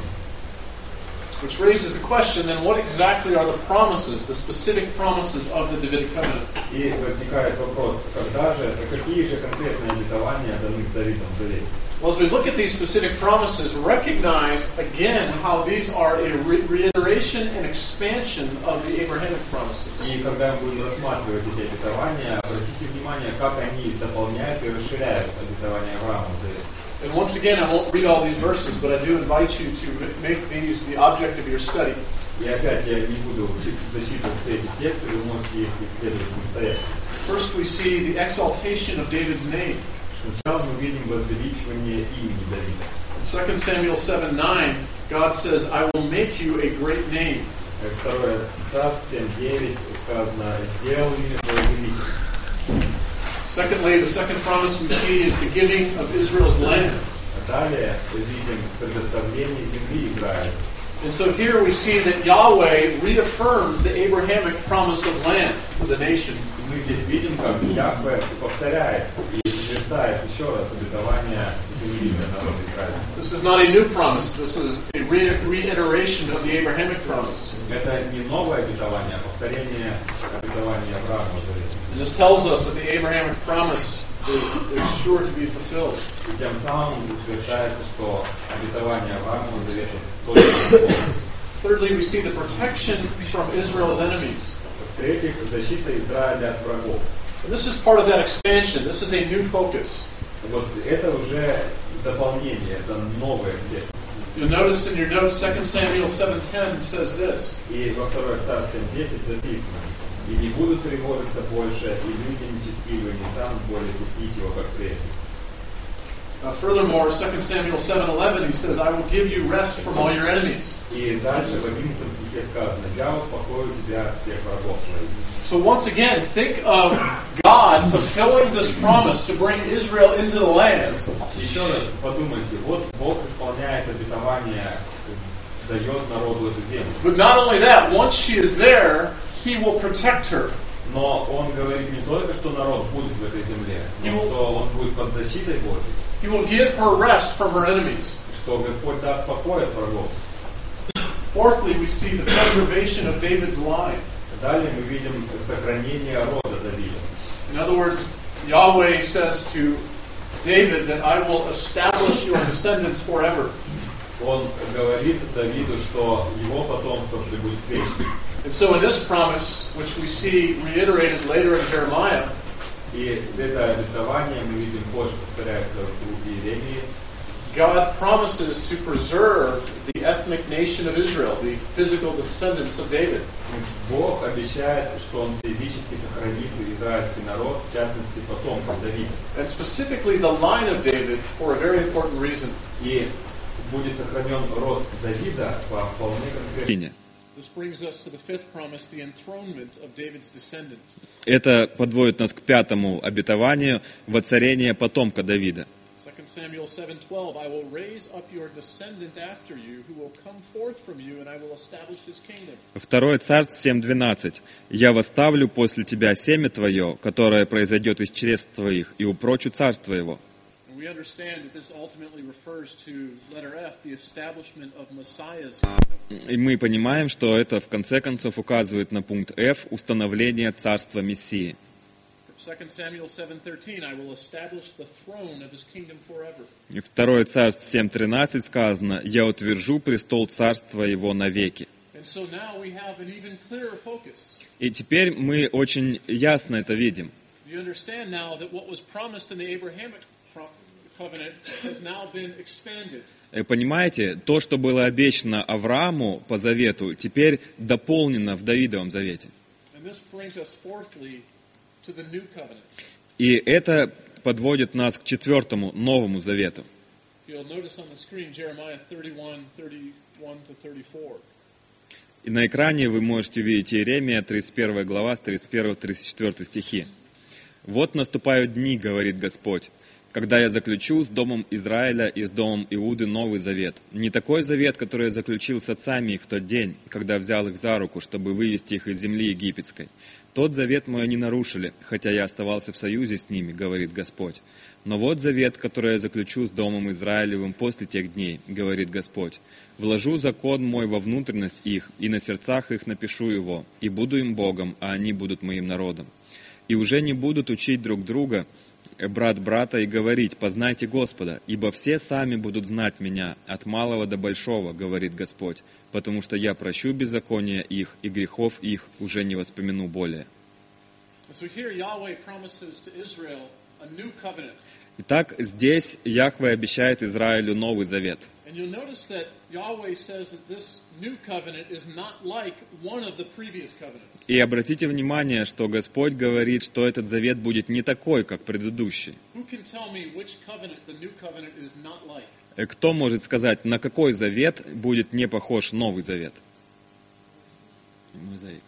Which raises the question, then, what exactly are the promises, the specific promises of the Davidic covenant? И возникает вопрос, когда же, какие же конкретные обетования даны Давидом в Завете? Well, as we look at these specific promises, recognize again how these are a re- reiteration and expansion of the Abrahamic promises. И когда мы будем рассматривать эти обетования, обратите внимание, как они дополняют и расширяют обетования Авраама в Завете. And once again, I won't read all these verses, but I do invite you to make these the object of your study. И опять я не буду зачитывать все эти тексты, вы можете их исследовать самостоятельно. First, we see the exaltation of David's name. Сначала мы видим возвеличивание имени Давида. In Second Samuel seven nine, God says, "I will make you a great name." Второе Царств семь девять сказано: «Сделал имя твое великим». Secondly, the second promise we see is the giving of Israel's land. Далее видим предоставление земли Израиля. And so here we see that Yahweh reaffirms the Abrahamic promise of land for the nation. Мы здесь видим, как Яхве повторяет и утверждает еще раз обетование земли для народа Израиля. This is not a new promise. This is a re- reiteration of the Abrahamic promise. Это не новое обетование, а повторение обетования Авраама. And this tells us that the Abrahamic promise is, is sure to be fulfilled. И тем самым утверждается, что обетование Авраама завета точно. Thirdly, we see the protection from Israel's enemies. В-третьих, защита Израиля от врагов. And this is part of that expansion. This is a new focus. Вот это уже дополнение, это новый аспект. You'll notice in your notes, Second Samuel seven ten says this. И во второе Царств семь десять записано: «И не будут тревожиться больше, и люди нечестивые не станут более теснить его, как прежде». Uh, furthermore, Second Samuel seven eleven, he says, "I will give you rest from all your enemies." И дальше в одиннадцатом стихе сказано: «Я успокою тебя от всех врагов твоих». So once again, think of God fulfilling this promise to bring Israel into the land. Еще раз подумайте, вот Бог исполняет обетование, дает народу эту землю. But not only that, once she is there, He will protect her. Но Он говорит не только, что народ будет в этой земле, но что он будет под защитой Божьей. He will give her rest from her enemies. Что Господь даст покой от врагов. Fourthly, we see the preservation of David's line. Далее мы видим сохранение рода Давида. In other words, Yahweh says to David that I will establish your descendants forever. Он говорит Давиду, что его потомство будет вечным. And so in this promise, which we see reiterated later in Jeremiah, и это обетование мы видим позже повторяется в Иеремии. God promises to preserve the ethnic nation of Israel, the physical descendants of David. Бог обещает, что Он физически сохранит израильский народ, в частности потомков Давида. And specifically the line of David for a very important reason. И будет сохранен род Давида по вполне конкретной. This brings us to the fifth promise, the enthronement of David's descendant. Это подводит нас к пятому обетованию, воцарение потомка Давида. Second Samuel seven twelve, I will raise up your descendant after you, who will come forth from you, and I will establish his kingdom. Второе Царств семь двенадцать. «Я восставлю после тебя семя твое, которое произойдет из чресл твоих, и упрочу царство его». We understand that this ultimately refers to letter F, the establishment of Messiah's kingdom. И мы понимаем, что это в конце концов указывает на пункт F, установление царства Мессии. Second Samuel seven thirteen, I will establish the throne of his kingdom forever. И второе Царств семь тринадцать сказано: «Я утвержу престол царства его навеки». And so now we have an even clearer focus. И теперь мы очень ясно это видим. You understand now that what was promised in the Abrahamic covenant has now been expanded. Понимаете, то, что было обещано Аврааму по завету, теперь дополнено в Давидовом завете. And this brings us fourthly to the new covenant. И это подводит нас к четвертому, новому завету. You'll notice on the screen Jeremiah thirty-one, thirty-one to thirty-four. И на экране вы можете видеть Иеремия, тридцать первая глава, с тридцать первого по тридцать четвёртый стихи. «Вот наступают дни, говорит Господь, когда я заключу с домом Израиля и с домом Иуды новый завет. Не такой завет, который я заключил с отцами их в тот день, когда взял их за руку, чтобы вывести их из земли египетской. Тот завет мой они нарушили, хотя я оставался в союзе с ними, говорит Господь. Но вот завет, который я заключу с домом Израилевым после тех дней, говорит Господь. Вложу закон мой во внутренность их, и на сердцах их напишу его, и буду им Богом, а они будут моим народом. И уже не будут учить друг друга, брат брата, и говорить: познайте Господа, ибо все сами будут знать меня, от малого до большого, говорит Господь, потому что я прощу беззакония их, и грехов их уже не воспомяну более». Итак, здесь Яхве обещает Израилю новый завет. И обратите внимание, что Господь говорит, что этот завет будет не такой, как предыдущий. Кто может сказать, на какой завет будет не похож новый завет? Мозаик.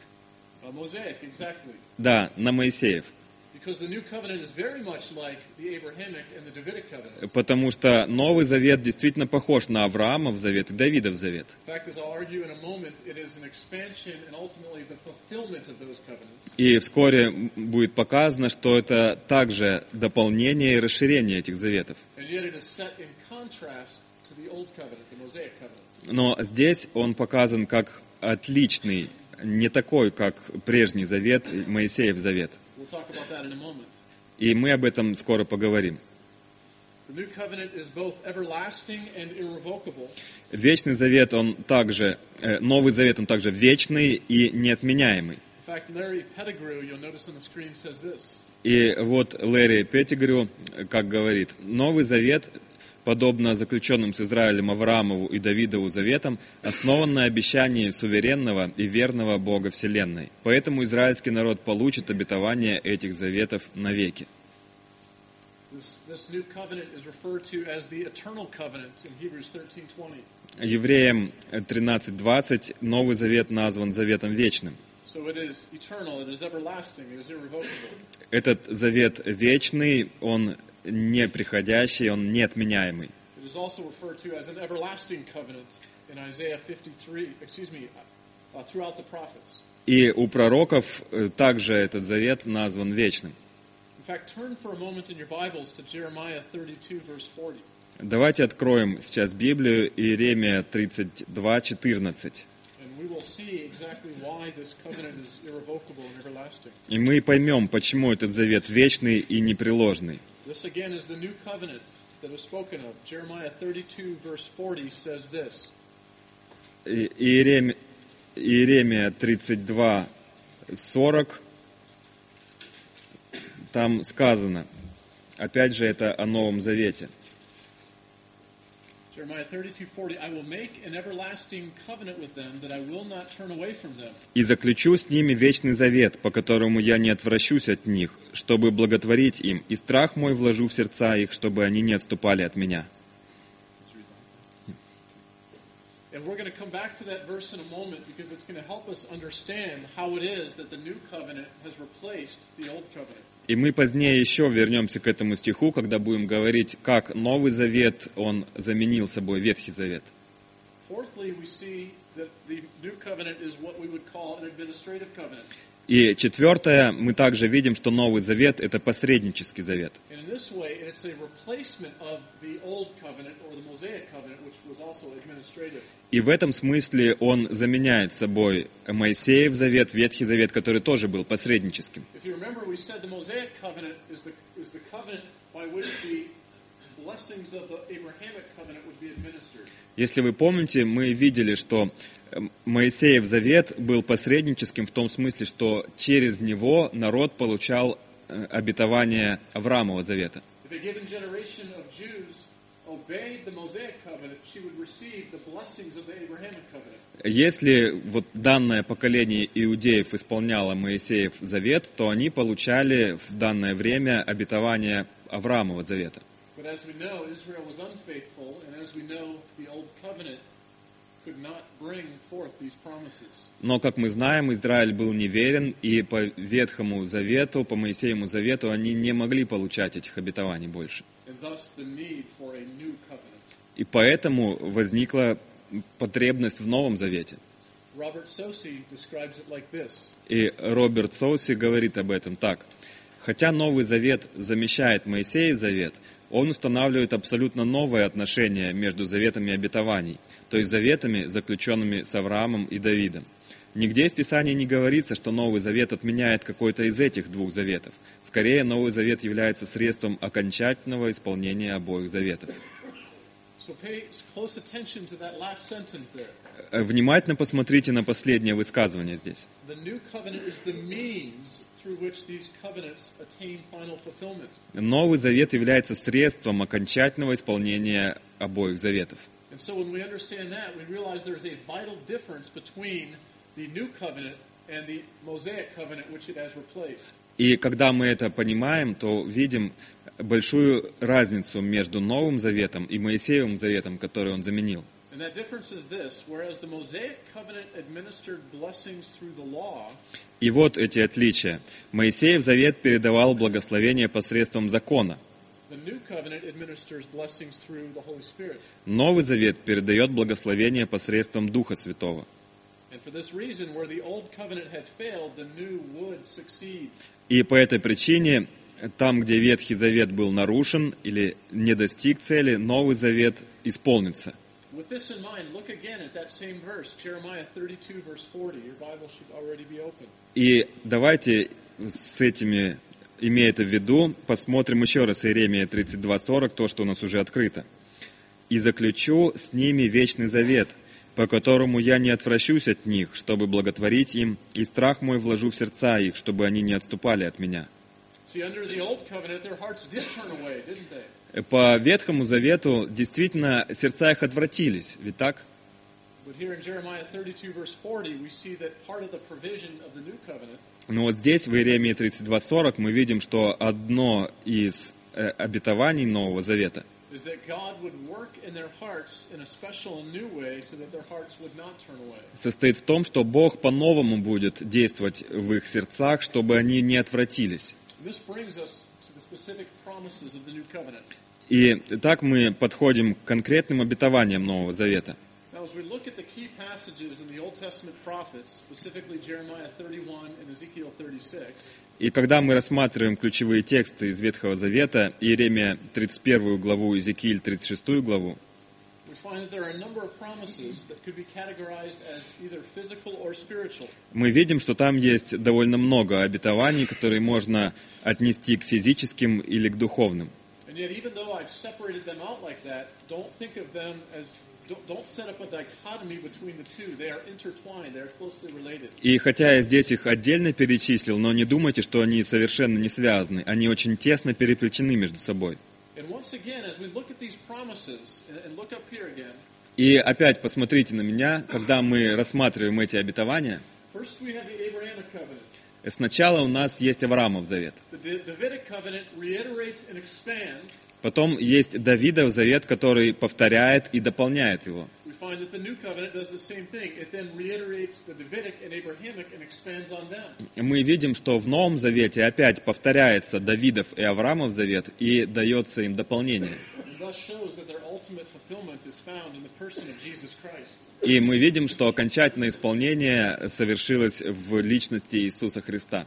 Да, на Моисеев. Потому что Новый Завет действительно похож на Авраамов завет и Давидов завет. И вскоре будет показано, что это также дополнение и расширение этих заветов. Но здесь он показан как отличный, не такой, как прежний завет, Моисеев завет. И мы об этом скоро поговорим. Вечный завет, он также, Новый Завет, он также вечный и неотменяемый. И вот Лэри Петтигрю, как говорит, Новый Завет, подобно заключенным с Израилем Авраамову и Давидову заветам, основан на обещании суверенного и верного Бога Вселенной. Поэтому израильский народ получит обетование этих заветов навеки. Евреям тринадцать двадцать Новый Завет назван заветом вечным. Этот завет вечный, он неприходящий, он неотменяемый. И у пророков также этот завет назван вечным. Давайте откроем сейчас Библию, Иеремия тридцать два четырнадцать. we will see exactly why this covenant is irrevocable and everlasting. И мы поймем, почему этот завет вечный и непреложный. This again is the new covenant that is spoken of. Jeremiah thirty-two verse forty says this. И- Иеремия, Иеремия тридцать два сорок, там сказано, опять же, это о Новом Завете. Jeremiah thirty-two forty, I will make an everlasting covenant with them that I will not turn away from them. «И заключу с ними вечный завет, по которому я не отвращусь от них, чтобы благотворить им, и страх мой вложу в сердца их, чтобы они не отступали от меня». And we're going to come back to that verse in a moment because it's going to help us understand how it is that the new covenant has replaced the old covenant. И мы позднее еще вернемся к этому стиху, когда будем говорить, как Новый Завет, он заменил собой Ветхий Завет. Fourthly, we see that the new covenant is what we would call an administrative covenant. И четвертое, мы также видим, что Новый Завет – это посреднический завет. And in this way, it's a replacement of the old covenant or the Mosaic covenant, which was also administrative. И в этом смысле он заменяет собой Моисеев завет, Ветхий Завет, который тоже был посредническим. If you remember, we said the Mosaic covenant is the, is the covenant by which the blessings of the Abrahamic covenant would be administered. Если вы помните, мы видели, что Моисеев завет был посредническим в том смысле, что через него народ получал обетование Авраамова завета. If a given generation of Jews obeyed the Mosaic covenant, she would receive the blessings of the Abrahamic covenant. Если вот данное поколение иудеев исполняло Моисеев завет, то они получали в данное время обетование Авраамова завета. But as we know, Israel was unfaithful, and as we know, the old covenant could not bring forth these promises. Но, как мы знаем, Израиль был неверен, и по Ветхому Завету, по Моисееву Завету они не могли получать этих обетований больше. And thus the need for a new covenant. И поэтому возникла потребность в Новом Завете. Robert Saucy describes it like this. И Роберт Соуси говорит об этом так. Хотя Новый Завет замещает Моисеев Завет, он устанавливает абсолютно новое отношение между заветами обетований, то есть заветами, заключенными с Авраамом и Давидом. Нигде в Писании не говорится, что Новый Завет отменяет какой-то из этих двух заветов. Скорее, Новый Завет является средством окончательного исполнения обоих заветов. So pay close attention to that last sentence there. Внимательно посмотрите на последнее высказывание здесь. The new covenant is the means through which these covenants attain final fulfillment. Новый Завет является средством окончательного исполнения обоих заветов. And so when we understand that, we realize there's a vital difference between the new covenant and the Mosaic covenant which it has replaced. И когда мы это понимаем, то видим большую разницу между Новым Заветом и Моисеевым Заветом, который он заменил. And that difference is this: whereas the Mosaic covenant administered blessings through the law, И вот эти отличия. Моисеев Завет передавал благословение посредством закона. the new covenant administers blessings through the Holy Spirit. Новый Завет передает благословение посредством Духа Святого. And for this reason, where the old covenant had failed, the new would succeed. И по этой причине, там, где Ветхий Завет был нарушен или не достиг цели, Новый Завет исполнится. With this in mind, look again at that same verse, Jeremiah thirty-two, verse forty. Your Bible should already be open. И давайте с этими, имея это в виду, посмотрим еще раз Иеремия тридцать два сорок, то, что у нас уже открыто. «И заключу с ними вечный завет, по которому я не отвращусь от них, чтобы благотворить им, и страх мой вложу в сердца их, чтобы они не отступали от меня». See, under the old covenant, their hearts did turn away, didn't they? По Ветхому Завету действительно сердца их отвратились, ведь так? But here in Jeremiah thirty-two, verse forty, we see that part of the provision of the new covenant Но вот здесь, в Иеремии тридцать два сорок, мы видим, что одно из э, обетований Нового Завета is that God would work in their hearts in a special and new way so that their hearts would not turn away. состоит в том, что Бог по-новому будет действовать в их сердцах, чтобы они не отвратились. This brings us to the specific promises of the new covenant. И так мы подходим к конкретным обетованиям Нового Завета. Now, as we look at the key passages in the Old Testament prophets, specifically Jeremiah thirty-one and Ezekiel thirty-six, И когда мы рассматриваем ключевые тексты из Ветхого Завета, Иеремия тридцать первую главу, Иезекииль тридцать шестую главу, Мы видим, что там есть довольно много обетований, которые можно отнести к физическим или к духовным. И хотя я здесь их отдельно перечислил, но не думайте, что они совершенно не связаны. Они очень тесно переплетены между собой. И опять посмотрите на меня, когда мы рассматриваем эти обетования. Сначала у нас есть Авраамов завет. Потом есть Давидов завет, который повторяет и дополняет его. Мы видим, что в Новом Завете опять повторяется Давидов и Авраамов завет и дается им дополнение. И мы видим, что окончательное исполнение совершилось в личности Иисуса Христа.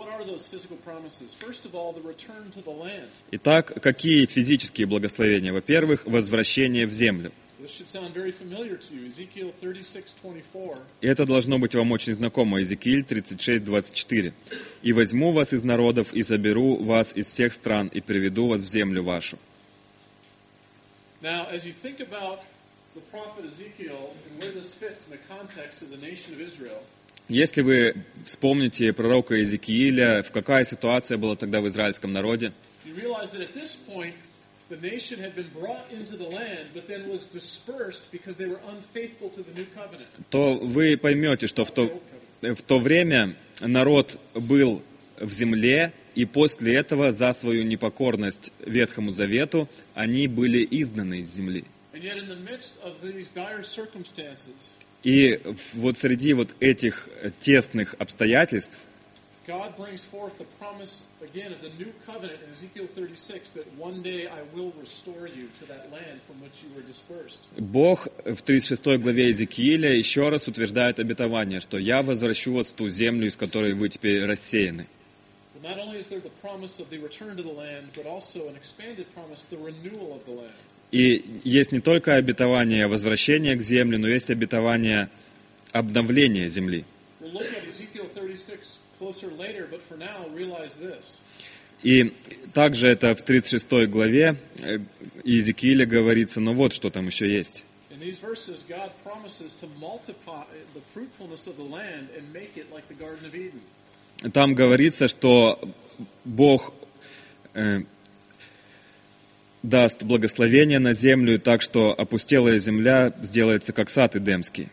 Итак, какие физические благословения? Во-первых, возвращение в землю. И это должно быть вам очень знакомо. Иезекииль тридцать шесть двадцать четыре. «И возьму вас из народов, и соберу вас из всех стран, и приведу вас в землю вашу». Now, as you think about the prophet Ezekiel and where this fits in the context of the nation of Israel, если вы вспомните пророка Иезекииля, в какая ситуация была тогда в израильском народе, you realize that at this point the nation had been brought into the land, but then was dispersed because they were unfaithful to the new covenant. То вы поймете, что в то, в то время народ был в земле, и после этого за свою непокорность Ветхому Завету они были изгнаны из земли. И вот среди вот этих тесных обстоятельств Бог в тридцать шестой главе Иезекииля еще раз утверждает обетование, что «Я возвращу вас в ту землю, из которой вы теперь рассеяны». И есть не только обетование возвращения к земле, но есть обетование обновления земли. И также это в тридцать шестой главе Иезекииля говорится, но вот что там еще есть. Там говорится, что Бог э, даст благословение на землю, так что опустелая земля сделается как сад Эдемский.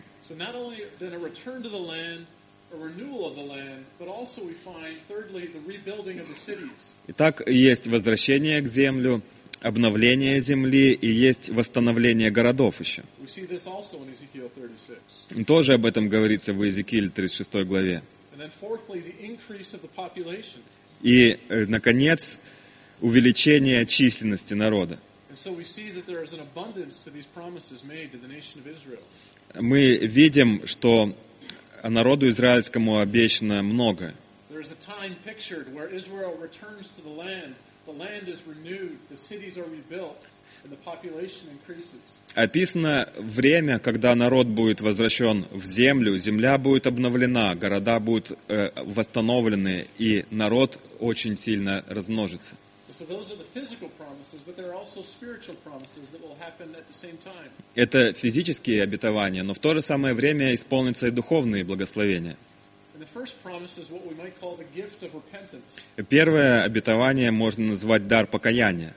Итак, есть возвращение к землю, обновление земли и есть восстановление городов еще. Тоже об этом говорится в Иезекииле тридцать шестой главе. И, наконец, увеличение численности народа. Мы видим, что народу израильскому обещано много. Описано время, когда народ будет возвращен в землю, земля будет обновлена, города будут э, восстановлены, и народ очень сильно размножится. Это физические обетования, но в то же самое время исполнятся и духовные благословения. Первое обетование можно назвать дар покаяния.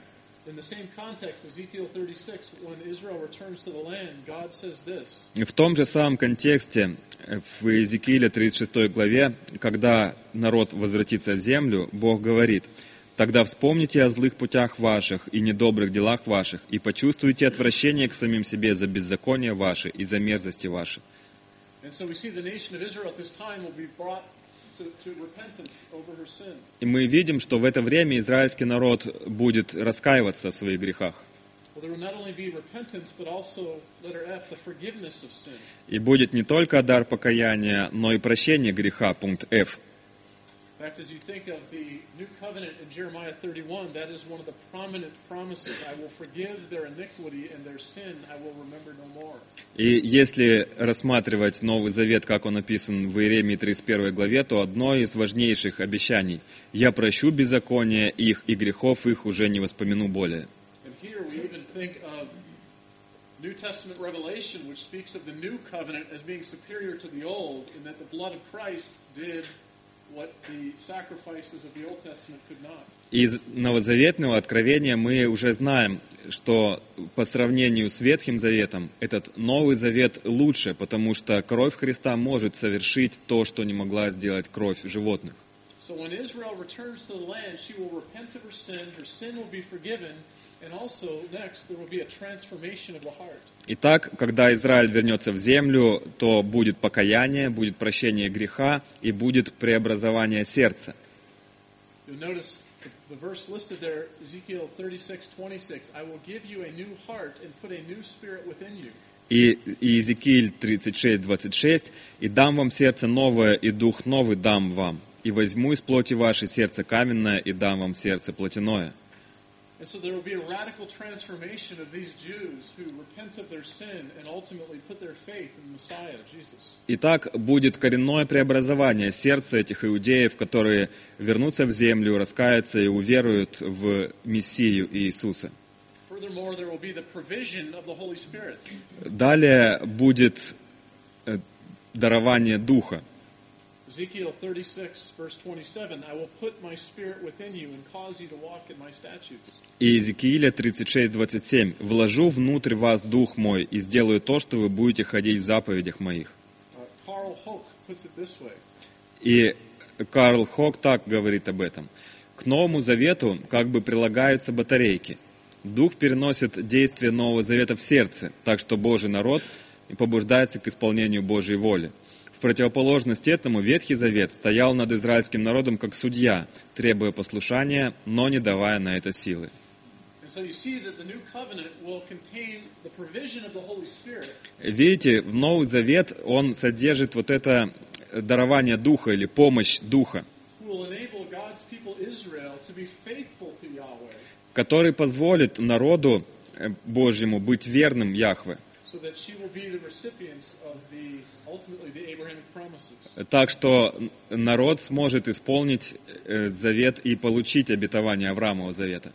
В том же самом контексте в Иезекииле тридцать шестой главе, когда народ возвратится в землю, Бог говорит: «Тогда вспомните о злых путях ваших и недобрых делах ваших, и почувствуйте отвращение к самим себе за беззаконие ваше и за мерзости ваши». И мы видим, что в это время израильский народ будет раскаиваться о своих грехах. И будет не только дар покаяния, но и прощение греха, пункт F. In fact, as you think of the new covenant in Jeremiah thirty-one, that is one of the prominent promises. I will forgive their iniquity and their sin I will remember no more. И если рассматривать Новый Завет, как он описан в Иеремии тридцать первой главе, то одно из важнейших обещаний: «Я прощу беззакония их, и грехов их уже не воспомяну более». And here we even think of New Testament revelation, which speaks of the new covenant as being superior to the old, in that the blood of Christ did what the sacrifices of the Old Testament could not. Из новозаветного откровения мы уже знаем, что по сравнению с Ветхим Заветом этот Новый Завет лучше, потому что кровь Христа может совершить то, что не могла сделать кровь животных. So when Israel returns to the land, she will repent of her sin, her sin will be forgiven, and also next there will be a transformation of the heart. Итак, когда Израиль вернется в землю, то будет покаяние, будет прощение греха и будет преобразование сердца. You'll notice the verse listed there, Ezekiel thirty-six twenty-six. I will give you a new heart and put a new spirit within you. И Иезекииль тридцать шесть двадцать шесть: «И дам вам сердце новое, и дух новый дам вам, и возьму из плоти вашей сердце каменное, и дам вам сердце плотяное». And so there will be a radical transformation of these Jews who repent of their sin and ultimately put their faith in the Messiah, Jesus. Итак, будет коренное преобразование сердца этих иудеев, которые вернутся в землю, раскаются и уверуют в Мессию Иисуса. Furthermore, there will be the provision of the Holy Spirit. Далее будет э, дарование Духа. Ezekiel thirty-six, verse twenty-seven, I will put my spirit within you and cause you to walk in my statutes. И Иезекииля тридцать шесть двадцать семь: «Вложу внутрь вас Дух мой и сделаю то, что вы будете ходить в заповедях моих». Uh, Carl Hoch puts it this way. И Карл Хок так говорит об этом. К Новому Завету как бы прилагаются батарейки. Дух переносит действие Нового Завета в сердце, так что Божий народ побуждается к исполнению Божьей воли. В противоположность этому Ветхий Завет стоял над израильским народом как судья, требуя послушания, но не давая на это силы. Видите, в Новый Завет он содержит вот это дарование Духа или помощь Духа, который позволит народу Божьему быть верным Яхве. Так что народ сможет исполнить завет и получить обетование Авраамова завета.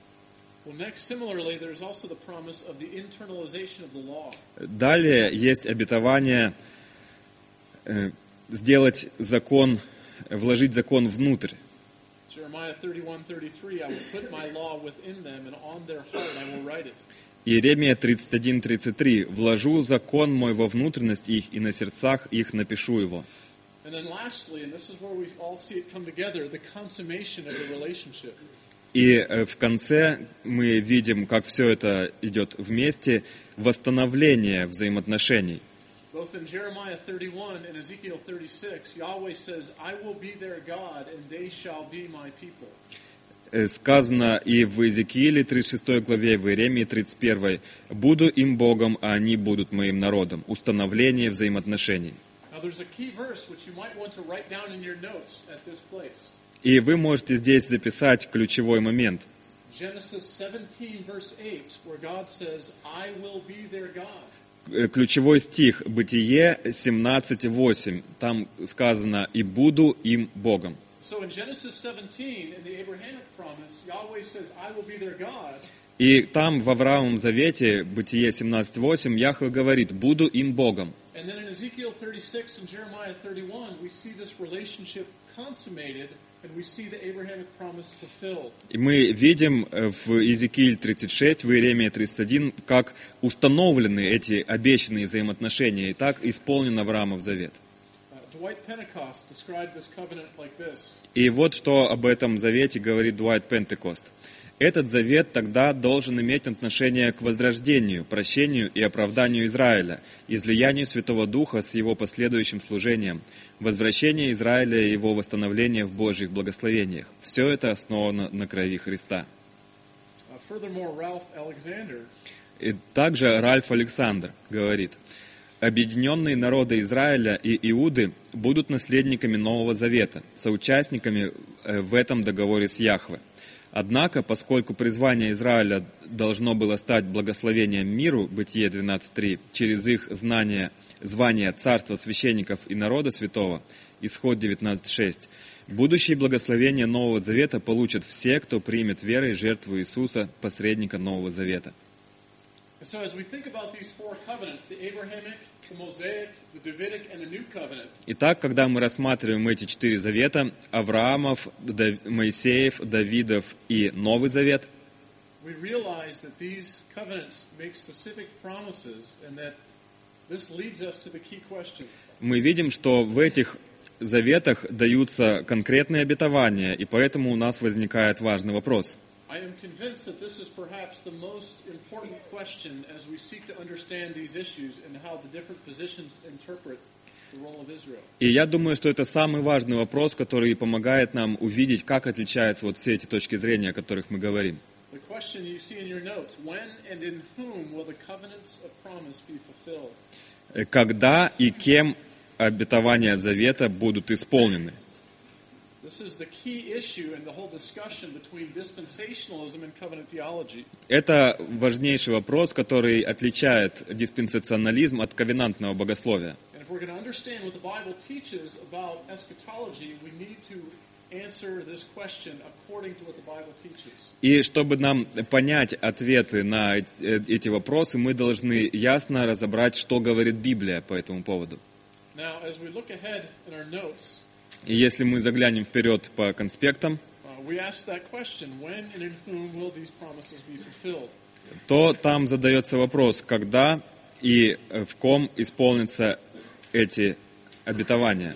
Далее есть обетование сделать закон, вложить закон внутрь. Иеремия тридцать один тридцать три: «Вложу закон мой во внутренность их, и на сердцах их напишу его». И в конце мы видим, как все это идет вместе, восстановление взаимоотношений. Both in Jeremiah thirty-one and Ezekiel thirty-six, Yahweh says, I will be their God, and they shall be my people. Сказано и в Иезекииле тридцать шестой главе, в Иеремии тридцать первой: «Буду им Богом, а они будут моим народом». Установление взаимоотношений. И вы можете здесь записать ключевой момент. Ключевой стих, Бытие семнадцать восемь. Там сказано: «И буду им Богом». И там в Авраамовом завете, Бытие семнадцать восемь, Яхве говорит: «Буду им Богом». И мы видим в Иезекииле тридцать шесть, в Иеремии тридцать один, как установлены эти обещанные взаимоотношения, и так исполнен Авраамов завет. И вот что об этом завете говорит Дуайт Пентекост. Этот завет тогда должен иметь отношение к возрождению, прощению и оправданию Израиля, излиянию Святого Духа с его последующим служением, возвращение Израиля и его восстановление в Божьих благословениях. Все это основано на крови Христа. И также Ральф Александр говорит: объединенные народы Израиля и Иуды будут наследниками Нового Завета, соучастниками в этом договоре с Яхве. Однако, поскольку призвание Израиля должно было стать благословением миру, Бытие двенадцать три, через их знание, звание царства, священников и народа святого, Исход девятнадцать шесть, будущие благословения Нового Завета получат все, кто примет верой жертву Иисуса, посредника Нового Завета. Итак, когда мы рассматриваем эти четыре завета, Авраамов, Моисеев, Давидов и Новый Завет, мы видим, что в этих заветах даются конкретные обетования, и поэтому у нас возникает важный вопрос. I am convinced that this is perhaps the most important question as we seek to understand these issues and how the different positions interpret the role of Israel. И я думаю, что это самый важный вопрос, который помогает нам увидеть, как отличаются вот все эти точки зрения, о которых мы говорим. The question you see in your notes: when and in whom will the covenants of promise be fulfilled? Когда и кем обетования завета будут исполнены? Это важнейший вопрос, который отличает диспенсационализм от ковенантного богословия. И чтобы нам понять ответы на эти вопросы, мы должны ясно разобрать, что говорит Библия по этому поводу. И если мы заглянем вперед по конспектам, то там задается вопрос, когда и в ком исполнятся эти обетования.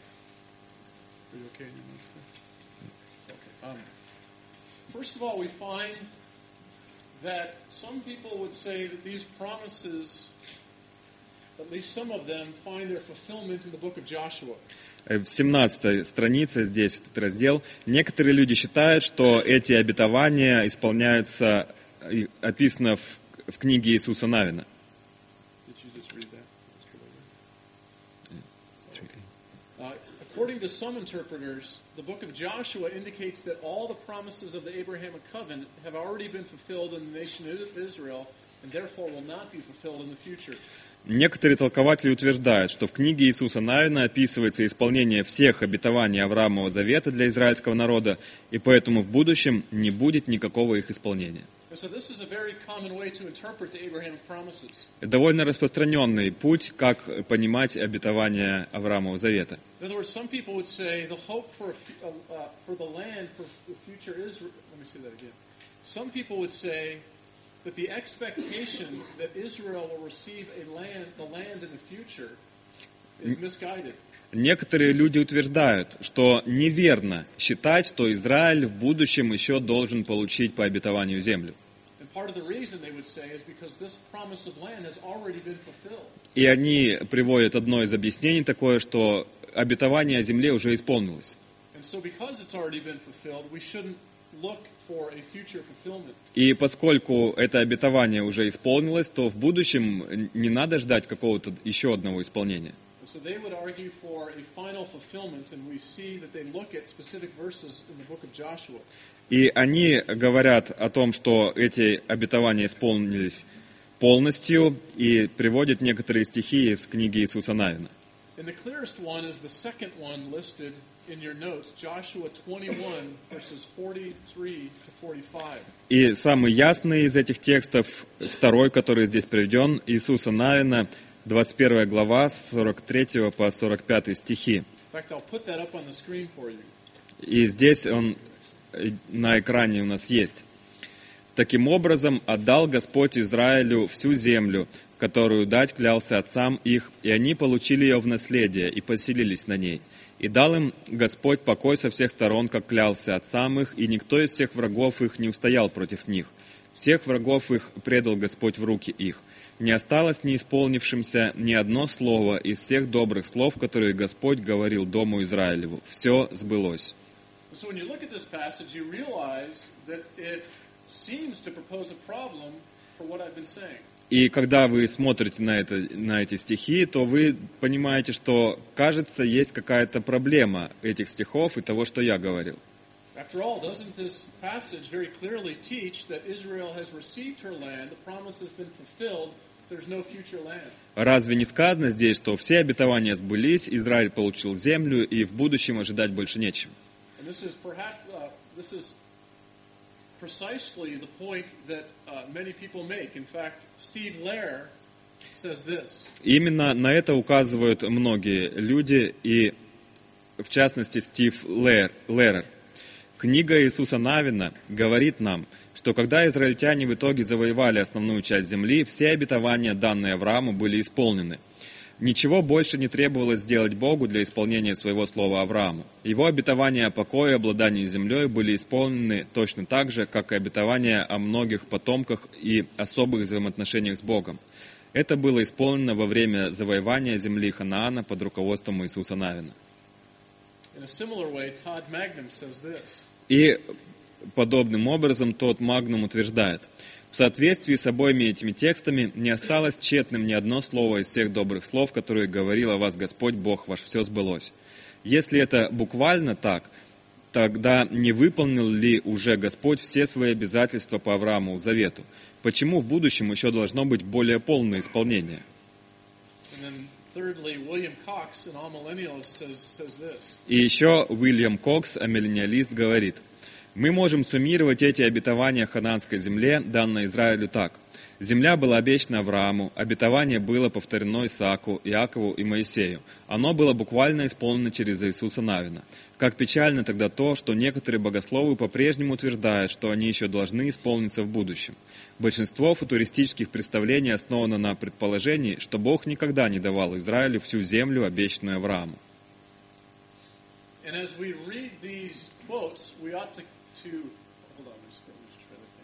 At least some of them find their fulfillment in the book of Joshua. В семнадцатой странице, здесь этот раздел, некоторые люди считают, что эти обетования исполняются, описано в, в книге Иисуса Навина. According to some interpreters, the book of Joshua indicates that all the promises of the Abrahamic covenant have already been fulfilled in the nation of Israel, and therefore will not be fulfilled in the future. Некоторые толкователи утверждают, что в книге Иисуса Навина описывается исполнение всех обетований Авраамова завета для израильского народа, и поэтому в будущем не будет никакого их исполнения. Это довольно распространенный путь, как понимать обетования Авраамова завета. That the expectation that Israel will receive a land, the land in the future, is misguided. Некоторые люди утверждают, что неверно считать, что Израиль в будущем еще должен получить по обетованию землю. И они приводят одно из объяснений такое, что обетование о земле уже исполнилось. И поскольку это обетование уже исполнилось, то в будущем не надо ждать какого-то еще одного исполнения. И они говорят о том, что эти обетования исполнились полностью, и приводят некоторые стихи из книги Иисуса Навина. И самый ясный из этих текстов, второй, который здесь приведен, Иисуса Навина, двадцать первая глава, с сорок третьего по сорок пятый стихи. И здесь он на экране у нас есть. «Таким образом отдал Господь Израилю всю землю, которую дать клялся отцам их, и они получили ее в наследие и поселились на ней. И дал им Господь покой со всех сторон, как клялся отцам их, и никто из всех врагов их не устоял против них. Всех врагов их предал Господь в руки их. Не осталось неисполнившимся ни одно слово из всех добрых слов, которые Господь говорил дому Израилеву. Все сбылось». И когда вы смотрите на, это, на эти стихи, то вы понимаете, что, кажется, есть какая-то проблема этих стихов и того, что я говорил. After all, doesn't this passage very clearly teach that Israel has received her land, the promise has been fulfilled, there's no future land? Разве не сказано здесь, что все обетования сбылись, Израиль получил землю, и в будущем ожидать больше нечего? And this is perhaps uh, this is precisely the point that uh, many people make. In fact, Steve Lehrer says this. Именно на это указывают многие люди, и в частности Стив Лер, Лерер. Книга Иисуса Навина говорит нам, что когда израильтяне в итоге завоевали основную часть земли, все обетования, данные Аврааму, были исполнены. Ничего больше не требовалось сделать Богу для исполнения своего слова Аврааму. Его обетования о покое и обладании землей были исполнены точно так же, как и обетования о многих потомках и особых взаимоотношениях с Богом. Это было исполнено во время завоевания земли Ханаана под руководством Иисуса Навина. In a similar way, Todd Magnum says this. И подобным образом Тодд Магнум утверждает: в соответствии с обоими этими текстами не осталось тщетным ни одно слово из всех добрых слов, которые говорил о вас Господь Бог ваш, все сбылось. Если это буквально так, тогда не выполнил ли уже Господь все свои обязательства по Аврааму завету? Почему в будущем еще должно быть более полное исполнение? Thirdly, William Cox, an amillennialist, says, says this. И еще Уильям Кокс, амилленниалист, говорит: мы можем суммировать эти обетования ханаанской земле, данной Израилю, так. Земля была обещана Аврааму, обетование было повторено Исааку, Иакову и Моисею. Оно было буквально исполнено через Иисуса Навина. Как печально тогда то, что некоторые богословы по-прежнему утверждают, что они еще должны исполниться в будущем. Большинство футуристических представлений основано на предположении, что Бог никогда не давал Израилю всю землю, обещанную Аврааму. And as we read these quotes, we ought to, to hold on, I'm just going to try to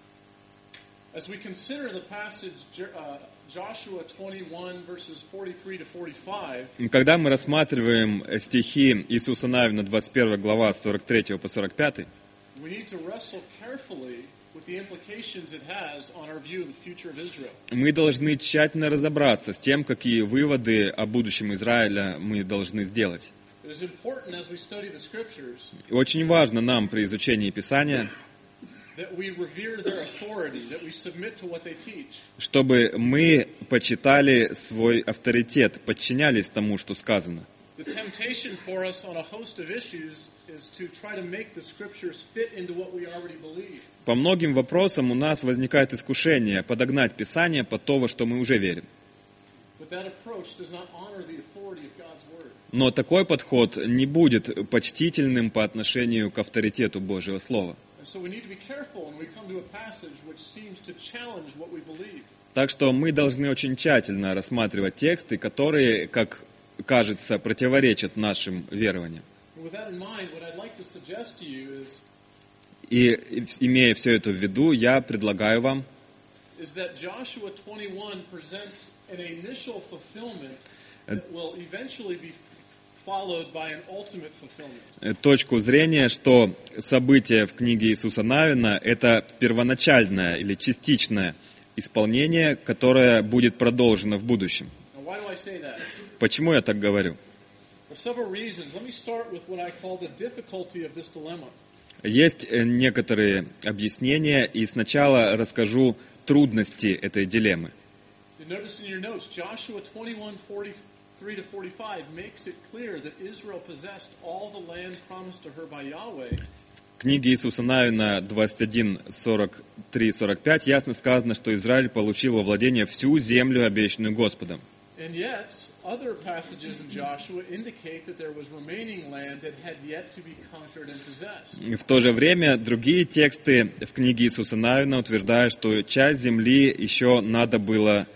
think. As we consider the passage uh, Joshua twenty-one verses forty-three to forty-five, когда мы рассматриваем стихи Иисуса Навина, двадцать первая глава, с сорок третьего по сорок пятый, we need to wrestle carefully with the implications it has on our view of the future of Israel. мы должны тщательно разобраться с тем, какие выводы о будущем Израиля мы должны сделать. It is important as we study the scriptures Очень важно нам при изучении Писания, that we revere their authority, that we submit to what they teach. чтобы мы почитали свой авторитет, подчинялись тому, что сказано. The temptation for us on a host of issues is to try to make the scriptures fit into what we already believe. По многим вопросам у нас возникает искушение подогнать Писание под то, во что мы уже верим. But that approach does not honor the authority of God's word. Но такой подход не будет почтительным по отношению к авторитету Божьего Слова. And so we need to be careful when we come to a passage which seems to challenge what we believe. Так что мы должны очень тщательно рассматривать тексты, которые, как кажется, противоречат нашим верованиям. And with that in mind, what I'd like to suggest to you is И, имея все это в виду, я предлагаю вам, is that Joshua twenty-one presents an initial fulfillment that will eventually be followed by an ultimate fulfillment. точку зрения, что события в книге Иисуса Навина – это первоначальное или частичное исполнение, которое будет продолжено в будущем. Now, why do I say that? Почему я так говорю? For several reasons. Let me start with what I call the difficulty of this dilemma. Есть некоторые объяснения, и сначала расскажу трудности этой дилеммы. You notice in your notes, Joshua twenty-one, forty-three to forty-five makes it clear that Israel possessed all the land promised to her by Yahweh. В книге Иисуса Навина двадцать один, сорок три сорок пять ясно сказано, что Израиль получил во владение всю землю, обещанную Господом. And yet, other passages in Joshua indicate that there was remaining land that had yet to be conquered and possessed. В то же время другие тексты в книге Иисуса Навина утверждают, что часть земли еще надо было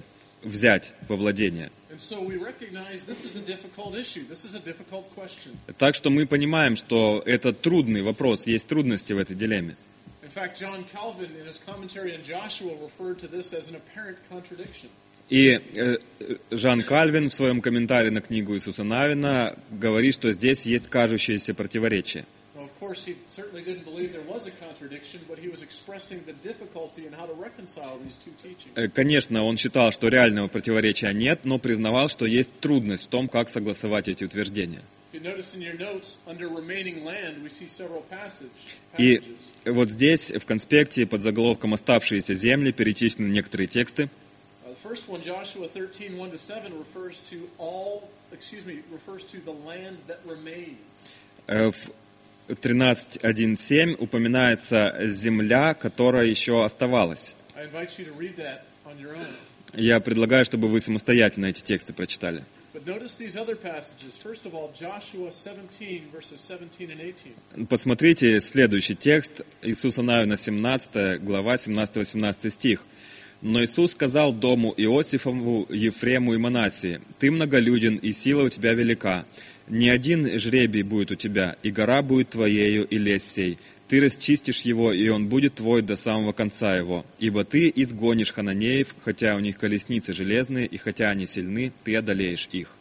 взять во владение. And so we recognize this is a difficult issue. This is a difficult question. Так что мы понимаем, что это трудный вопрос, есть трудности в этой дилемме. In fact, John Calvin, in his commentary on Joshua, referred to this as an apparent contradiction. И Жан Кальвин в своем комментарии на книгу Иисуса Навина говорит, что здесь есть кажущееся противоречие. Now, of course, he certainly didn't believe there was a contradiction, but he was expressing the difficulty in how to reconcile these two teachings. Э, Конечно, он считал, что реального противоречия нет, но признавал, что есть трудность в том, как согласовать эти утверждения. If you notice in your notes, under remaining land, we see several passage, И passages. вот здесь, в конспекте, под заголовком «Оставшиеся земли» перечислены некоторые тексты. Uh, the first one, Joshua thirteen, one to seven, refers to all, excuse me, refers to the land that remains. Э, В тринадцать один семь упоминается земля, которая еще оставалась. I invite you to read that on your own. Я предлагаю, чтобы вы самостоятельно эти тексты прочитали. But notice these other passages. First of all, Joshua seventeen, verses seventeen and eighteen. Посмотрите следующий текст. Иисуса Навина, семнадцатая глава, семнадцатый-восемнадцатый стих. «Но Иисус сказал дому Иосифову, Ефрему и Манассии: Ты многолюден, и сила у тебя велика. Не один жребий будет у тебя, и гора будет твоею, и лес сей. Ты расчистишь его, и он будет твой до самого конца его. Ибо ты изгонишь хананеев, хотя у них колесницы железные, и хотя они сильны, ты одолеешь их».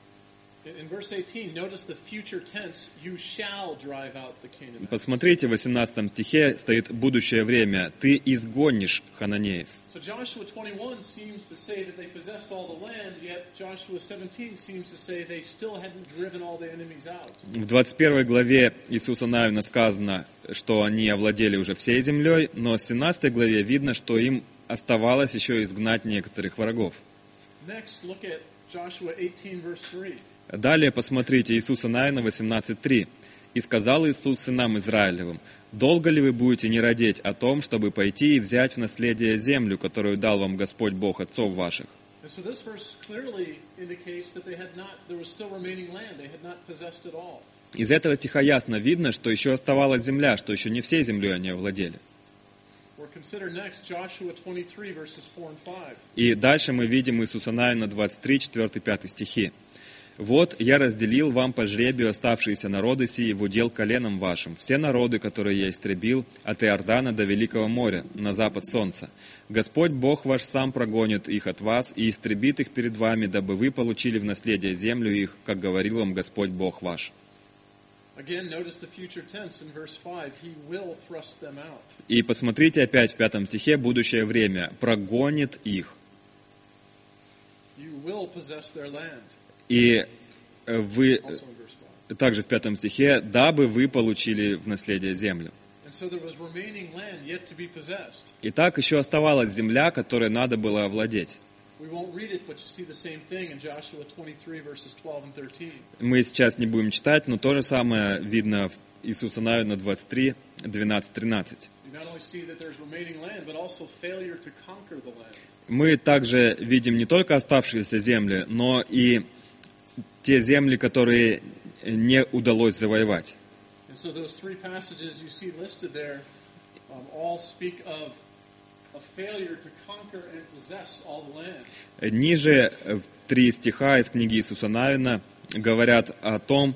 In verse eighteen, notice the future tense, you shall drive out the Canaanites. Посмотрите, в восемнадцатом стихе стоит будущее время. «Ты изгонишь хананеев». So Joshua twenty-one seems to say that they possessed all the land, yet Joshua seventeen seems to say they still hadn't driven all the enemies out. В двадцать первой главе Иисуса Навина сказано, что они овладели уже всей землей, но в семнадцатой главе видно, что им оставалось еще изгнать некоторых врагов. Next, look at Joshua eighteen, verse three. Далее посмотрите Иисуса Навина восемнадцать три. «И сказал Иисус сынам Израилевым: долго ли вы будете не родить о том, чтобы пойти и взять в наследие землю, которую дал вам Господь Бог отцов ваших?» And so this verse clearly indicates that they had not, there was still remaining land, they had not possessed it all. Из этого стиха ясно видно, что еще оставалась земля, что еще не всей землей они овладели. Or consider next Joshua twenty-three, verses four and five. И дальше мы видим Иисуса Навина двадцать три, четыре, пять стихи. «Вот я разделил вам по жребию оставшиеся народы сии в удел коленам вашим, все народы, которые я истребил, от Иордана до Великого моря, на запад солнца. Господь Бог ваш сам прогонит их от вас и истребит их перед вами, дабы вы получили в наследие землю их, как говорил вам Господь Бог ваш». Again, notice the future tense in verse five. He will thrust them out. И посмотрите опять в пятом стихе будущее время. «Прогонит их». You will possess their land. И вы, Also in verse five. также в пятом стихе, «дабы вы получили в наследие землю». And so there was remaining land yet to be possessed. Итак, еще оставалась земля, которой надо было овладеть. We won't read it, but you see the same thing in Joshua twenty-three, verses twelve and thirteen. Мы сейчас не будем читать, но то же самое видно в Иисуса Навина двадцать три, двенадцать, тринадцать. You not only see that there's remaining land, but also failure to conquer the land. Мы также видим не только оставшиеся земли, но и те земли, которые не удалось завоевать. And so those three passages you see listed there um, all speak of a failure to conquer and possess all the land. Ниже э, три стиха из книги Иисуса Навина говорят о том,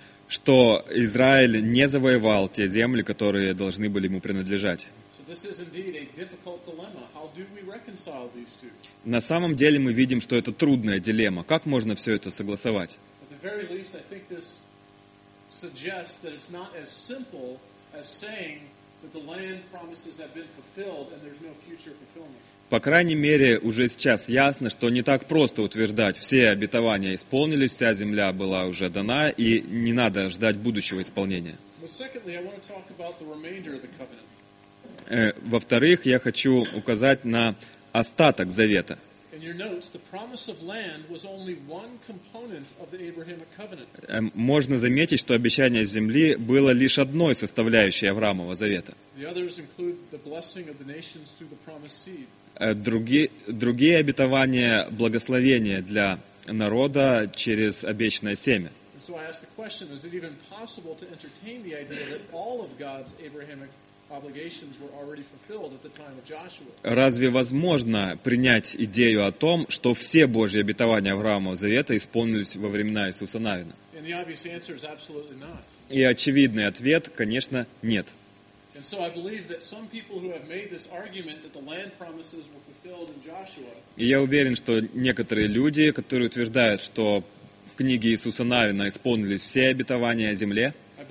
что Израиль не завоевал те земли, которые должны были ему принадлежать. So this is indeed a difficult dilemma. How do we reconcile these two? На самом деле мы видим, что это трудная дилемма. Как можно все это согласовать? At the very least, I think this suggests that it's not as simple as saying that the land promises have been fulfilled and there's no future fulfillment. По крайней мере, уже сейчас ясно, что не так просто утверждать, все обетования исполнились, вся земля была уже дана, и не надо ждать будущего исполнения. But secondly, I want to talk about the remainder of the covenant. Э, Во-вторых, я хочу указать на остаток завета. In your notes, the promise of land was only one component of the Abrahamic covenant. Э, Можно заметить, что обещание земли было лишь одной составляющей Авраамова завета. The others include the blessing of the nations through the promised seed. Э, Другие, другие обетования благословения для народа через обещанное семя. And so I ask the question, is it even possible to entertain the idea that all of God's Abrahamic obligations were already fulfilled at the time of Joshua? Разве возможно принять идею о том, что все Божьи обетования Авраамова завета исполнились во времена Иисуса Навина? And the obvious answer is absolutely not. И очевидный ответ, конечно, нет. And so I believe that some people who have made this argument that the land promises were fulfilled in Joshua, И я уверен, что некоторые люди, которые утверждают, что в книге Иисуса Навина исполнились все обетования о земле, I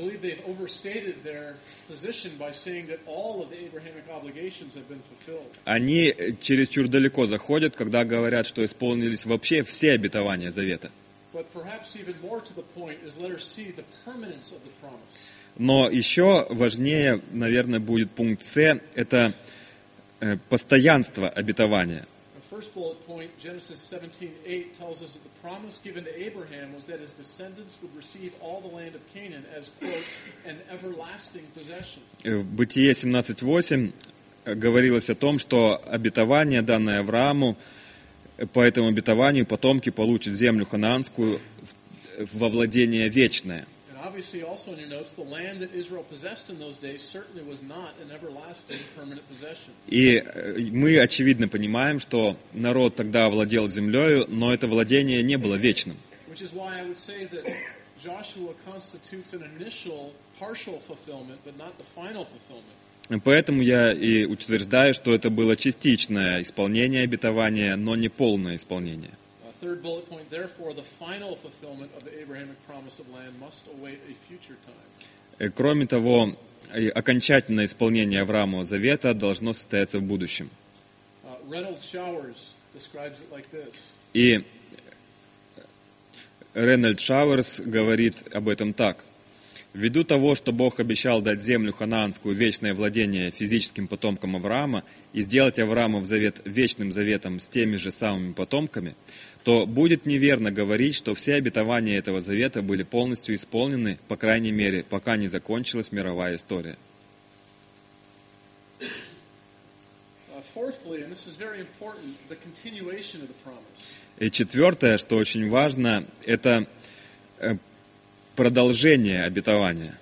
believe they've overstated their position by saying that all of the Abrahamic obligations have been fulfilled. Они чересчур далеко заходят, когда говорят, что исполнились вообще все обетования Завета. But perhaps even more to the point is let us see the permanence of the promise. Но еще важнее, наверное, будет пункт С, это э, постоянство обетования. The first bullet point, Genesis seventeen eight, tells us that the promise given to Abraham was that his descendants would receive all the land of Canaan as, quote, an everlasting possession. В Бытие семнадцать восемь говорилось о том, что обетование, данное Аврааму, по этому обетованию потомки получат землю ханаанскую во владение вечное. And obviously also in your notes, the land that Israel possessed in those days certainly was not an everlasting permanent possession. И мы очевидно понимаем, что народ тогда владел землею, но это владение не было вечным. Which is why I would say that Joshua constitutes an initial partial fulfillment, but not the final fulfillment. Поэтому я и утверждаю, что это было частичное исполнение обетования, но не полное исполнение. Third bullet point, therefore, the final fulfillment of the Abrahamic promise of land must await a future time. Кроме того, окончательное исполнение Авраамова завета должно состояться в будущем. Uh, Reynold Showers describes it like this. И Рейнольд Шауэрс говорит об этом так. Ввиду того, что Бог обещал дать землю ханаанскую, вечное владение физическим потомкам Авраама и сделать Авраамов завет вечным заветом с теми же самыми потомками, то будет неверно говорить, что все обетования этого завета были полностью исполнены, по крайней мере, пока не закончилась мировая история. И четвертое, что очень важно, это продолжение обетования.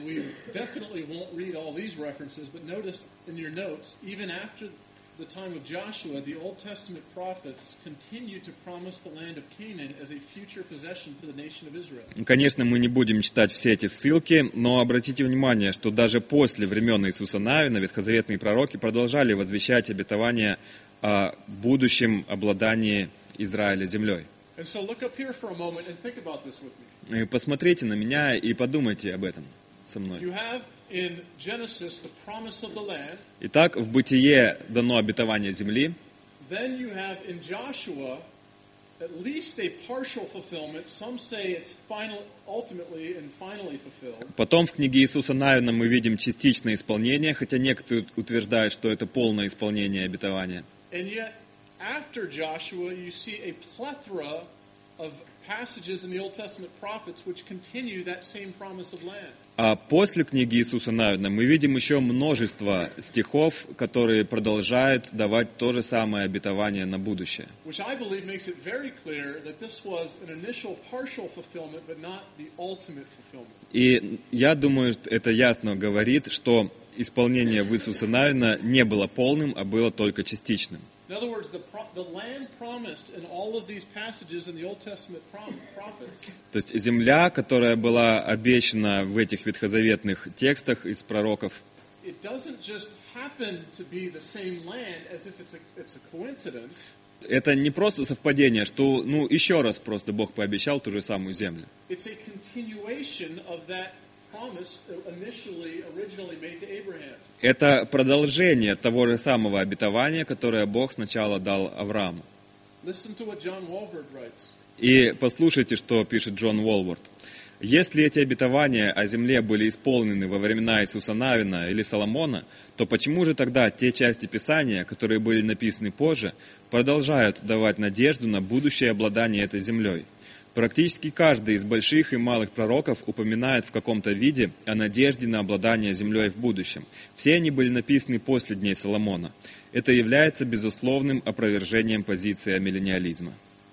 The time of Joshua, the Old Testament prophets continued to promise the land of Canaan as a future possession for the nation of Israel. Конечно, мы не будем читать все эти ссылки, но обратите внимание, что даже после времен Иисуса Навина ветхозаветные пророки продолжали возвещать обетования о будущем обладании Израиля землей. And so look up here for a moment and think about this with me. И посмотрите на меня и подумайте об этом со мной. You have in Genesis the promise of the land. Итак, в Бытие дано обетование земли. Then you have in Joshua at least a partial fulfillment. Some say it's final, ultimately and finally fulfilled. Потом в книге Иисуса Навина мы видим частичное исполнение, хотя некоторые утверждают, что это полное исполнение обетования. And yet, after Joshua, you see a plethora of passages in the Old Testament prophets which continue that same promise of land. А после книги Иисуса Навина мы видим еще множество стихов, которые продолжают давать то же самое обетование на будущее. Which I believe makes it very clear that this was an initial partial fulfillment, but not the ultimate fulfillment. И я думаю, это ясно говорит, что исполнение в Иисуса Навина не было полным, а было только частичным. In other words, the, pro- the land promised in all of these passages in the Old Testament prom- prophets. То есть земля, которая была обещана в этих ветхозаветных текстах из пророков, It doesn't just happen to be the same land as if it's a, it's a coincidence. это не просто совпадение, что, ну, еще раз просто Бог пообещал ту же самую землю. It's a continuation of that promise initially, originally made to Abraham. Это продолжение того же самого обетования, которое Бог сначала дал Аврааму. Listen to what John Walvoord writes. И послушайте, что пишет Джон Уолворд. Если эти обетования о земле были исполнены во времена Иисуса Навина или Соломона, то почему же тогда те части Писания, которые были написаны позже, продолжают давать надежду на будущее обладание этой землей? Практически каждый из больших и малых пророков упоминает в каком-то виде о надежде на обладание землей в будущем. Все они были написаны после дней Соломона. Это является безусловным опровержением позиции амиллениализма.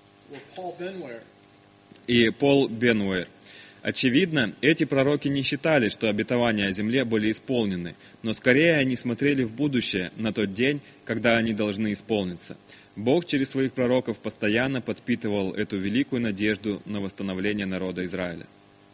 И Пол Бенуэр. Очевидно, эти пророки не считали, что обетования о земле были исполнены, но скорее они смотрели в будущее, на тот день, когда они должны исполниться. Бог через своих пророков постоянно подпитывал эту великую надежду на восстановление народа Израиля.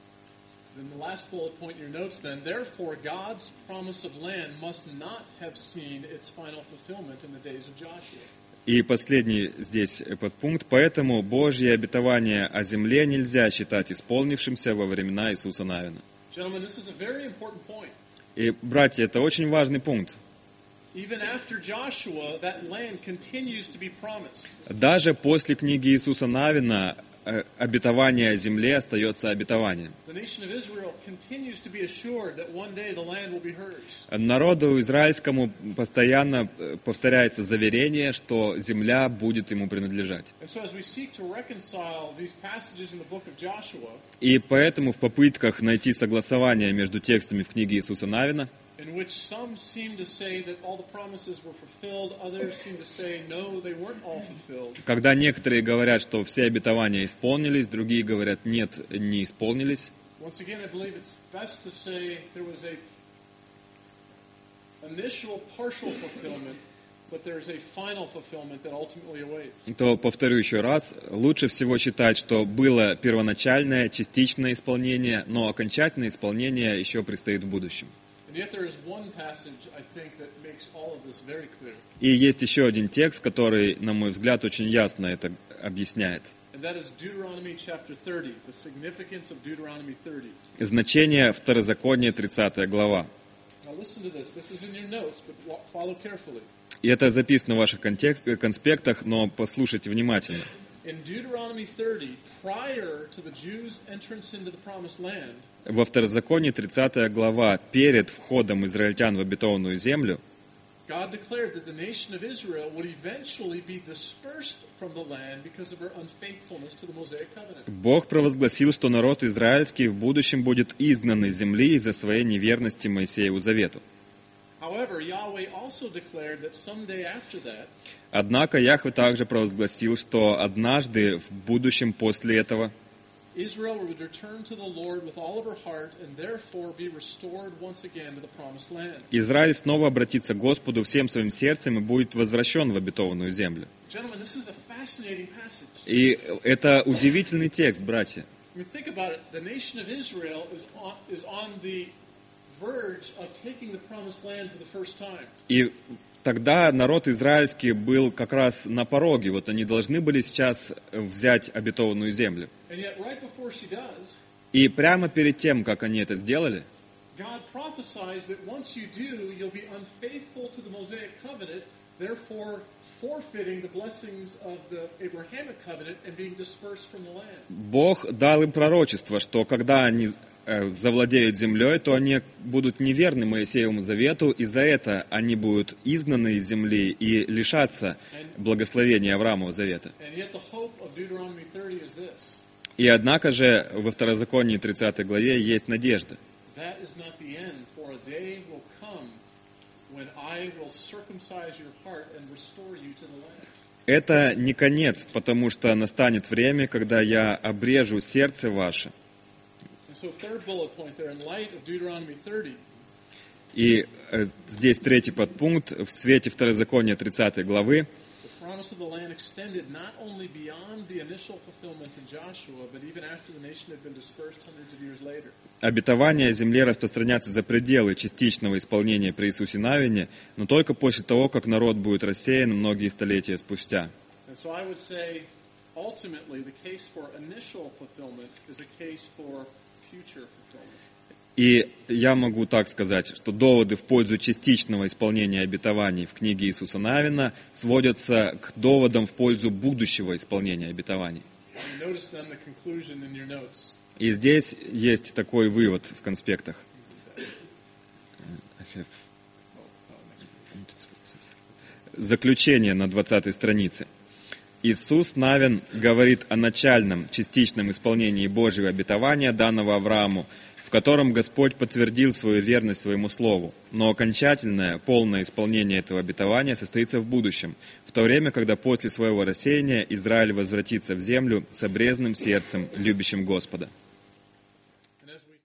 И последний здесь подпункт. Поэтому Божье обетование о земле нельзя считать исполнившимся во времена Иисуса Навина. Gentlemen, this is a very important point. И, братья, это очень важный пункт. Even after Joshua, that land continues to be promised. Даже после книги Иисуса Навина э, обетование о земле остается обетованием. The nation of Israel continues to be assured that one day the land will be hers. Народу израильскому постоянно э, повторяется заверение, что земля будет ему принадлежать. And so as we seek to reconcile these passages in the book of Joshua, И поэтому в попытках найти согласование между текстами в книге Иисуса Навина, in which some seem to say that all the promises were fulfilled, others seem to say no, they weren't all fulfilled. когда некоторые говорят, что все обетования исполнились, другие говорят, нет, не исполнились. Once again, I believe it's best to say there was a initial partial fulfillment, but there's a final fulfillment that ultimately awaits. То повторю еще раз, лучше всего считать, что было первоначальное, частичное исполнение, но окончательное исполнение еще предстоит в будущем. And yet there is one passage, I think, that makes all of this very clear. И есть еще один текст, который, на мой взгляд, очень ясно это объясняет. And that is Deuteronomy chapter thirty, the significance of Deuteronomy thirty. Значение Второзакония, тридцатая глава. Now listen to this. This is in your notes, but wa- follow carefully. И это записано в ваших контекст- конспектах, но послушайте внимательно. In Deuteronomy thirty, prior to the Jews' entrance into the promised land, Во Второзаконии, тридцатая глава, перед входом израильтян в обетованную землю, God declared that the nation of Israel would eventually be dispersed from the land because of her unfaithfulness to the Mosaic covenant. Бог провозгласил, что народ израильский в будущем будет изгнан из земли из-за своей неверности Моисееву завету. However, Yahweh also declared that someday after that, Однако Яхве также провозгласил, что однажды в будущем после этого Israel would return to the Lord with all of her heart and therefore be restored once again to the promised land. Израиль снова обратится к Господу всем своим сердцем и будет возвращен в обетованную землю. Gentlemen, this is a fascinating passage. И это удивительный текст, братья. I mean, think about it. The nation of Israel is on, is on the verge of taking the promised land for the first time. И тогда народ израильский был как раз на пороге. Вот они должны были сейчас взять обетованную землю. And yet, right before she does, И прямо перед тем, как они это сделали, God prophesies that once you do, you'll be unfaithful to the Mosaic covenant, therefore forfeiting the blessings of the Abrahamic covenant and being dispersed from the land. Бог дал им пророчество, что когда они э, завладеют землей, то они будут неверны Моисеевому завету, и за это они будут изгнаны из земли и лишаться благословения Авраамова завета. And yet the hope of Deuteronomy thirty is this. И однако же во Второзаконии тридцатой главе есть надежда. That is not the end, for a day will come when I will circumcise your heart and restore you to the land. Это не конец, потому что настанет время, когда я обрежу сердце ваше. And so third bullet point there, in light of Deuteronomy thirty, И э, здесь третий подпункт в свете Второзакония тридцатой главы. the promise of the land extended not only beyond the initial fulfillment in Joshua, but even after the nation had been dispersed hundreds of years later. Обетование о земле распространяется за пределы частичного исполнения при Иисусе Навине, но только после того, как народ будет рассеян многие столетия спустя. And so I would say, ultimately, the case for initial fulfillment is a case for future fulfillment. И я могу так сказать, что доводы в пользу частичного исполнения обетований в книге Иисуса Навина сводятся к доводам в пользу будущего исполнения обетований. And you notice then the conclusion in your notes. И здесь есть такой вывод в конспектах. Заключение на двадцатой странице. Иисус Навин говорит о начальном, частичном исполнении Божьего обетования, данного Аврааму, в котором Господь подтвердил свою верность своему слову. Но окончательное, полное исполнение этого обетования состоится в будущем, в то время, когда после своего рассеяния Израиль возвратится в землю с обрезанным сердцем, любящим Господа.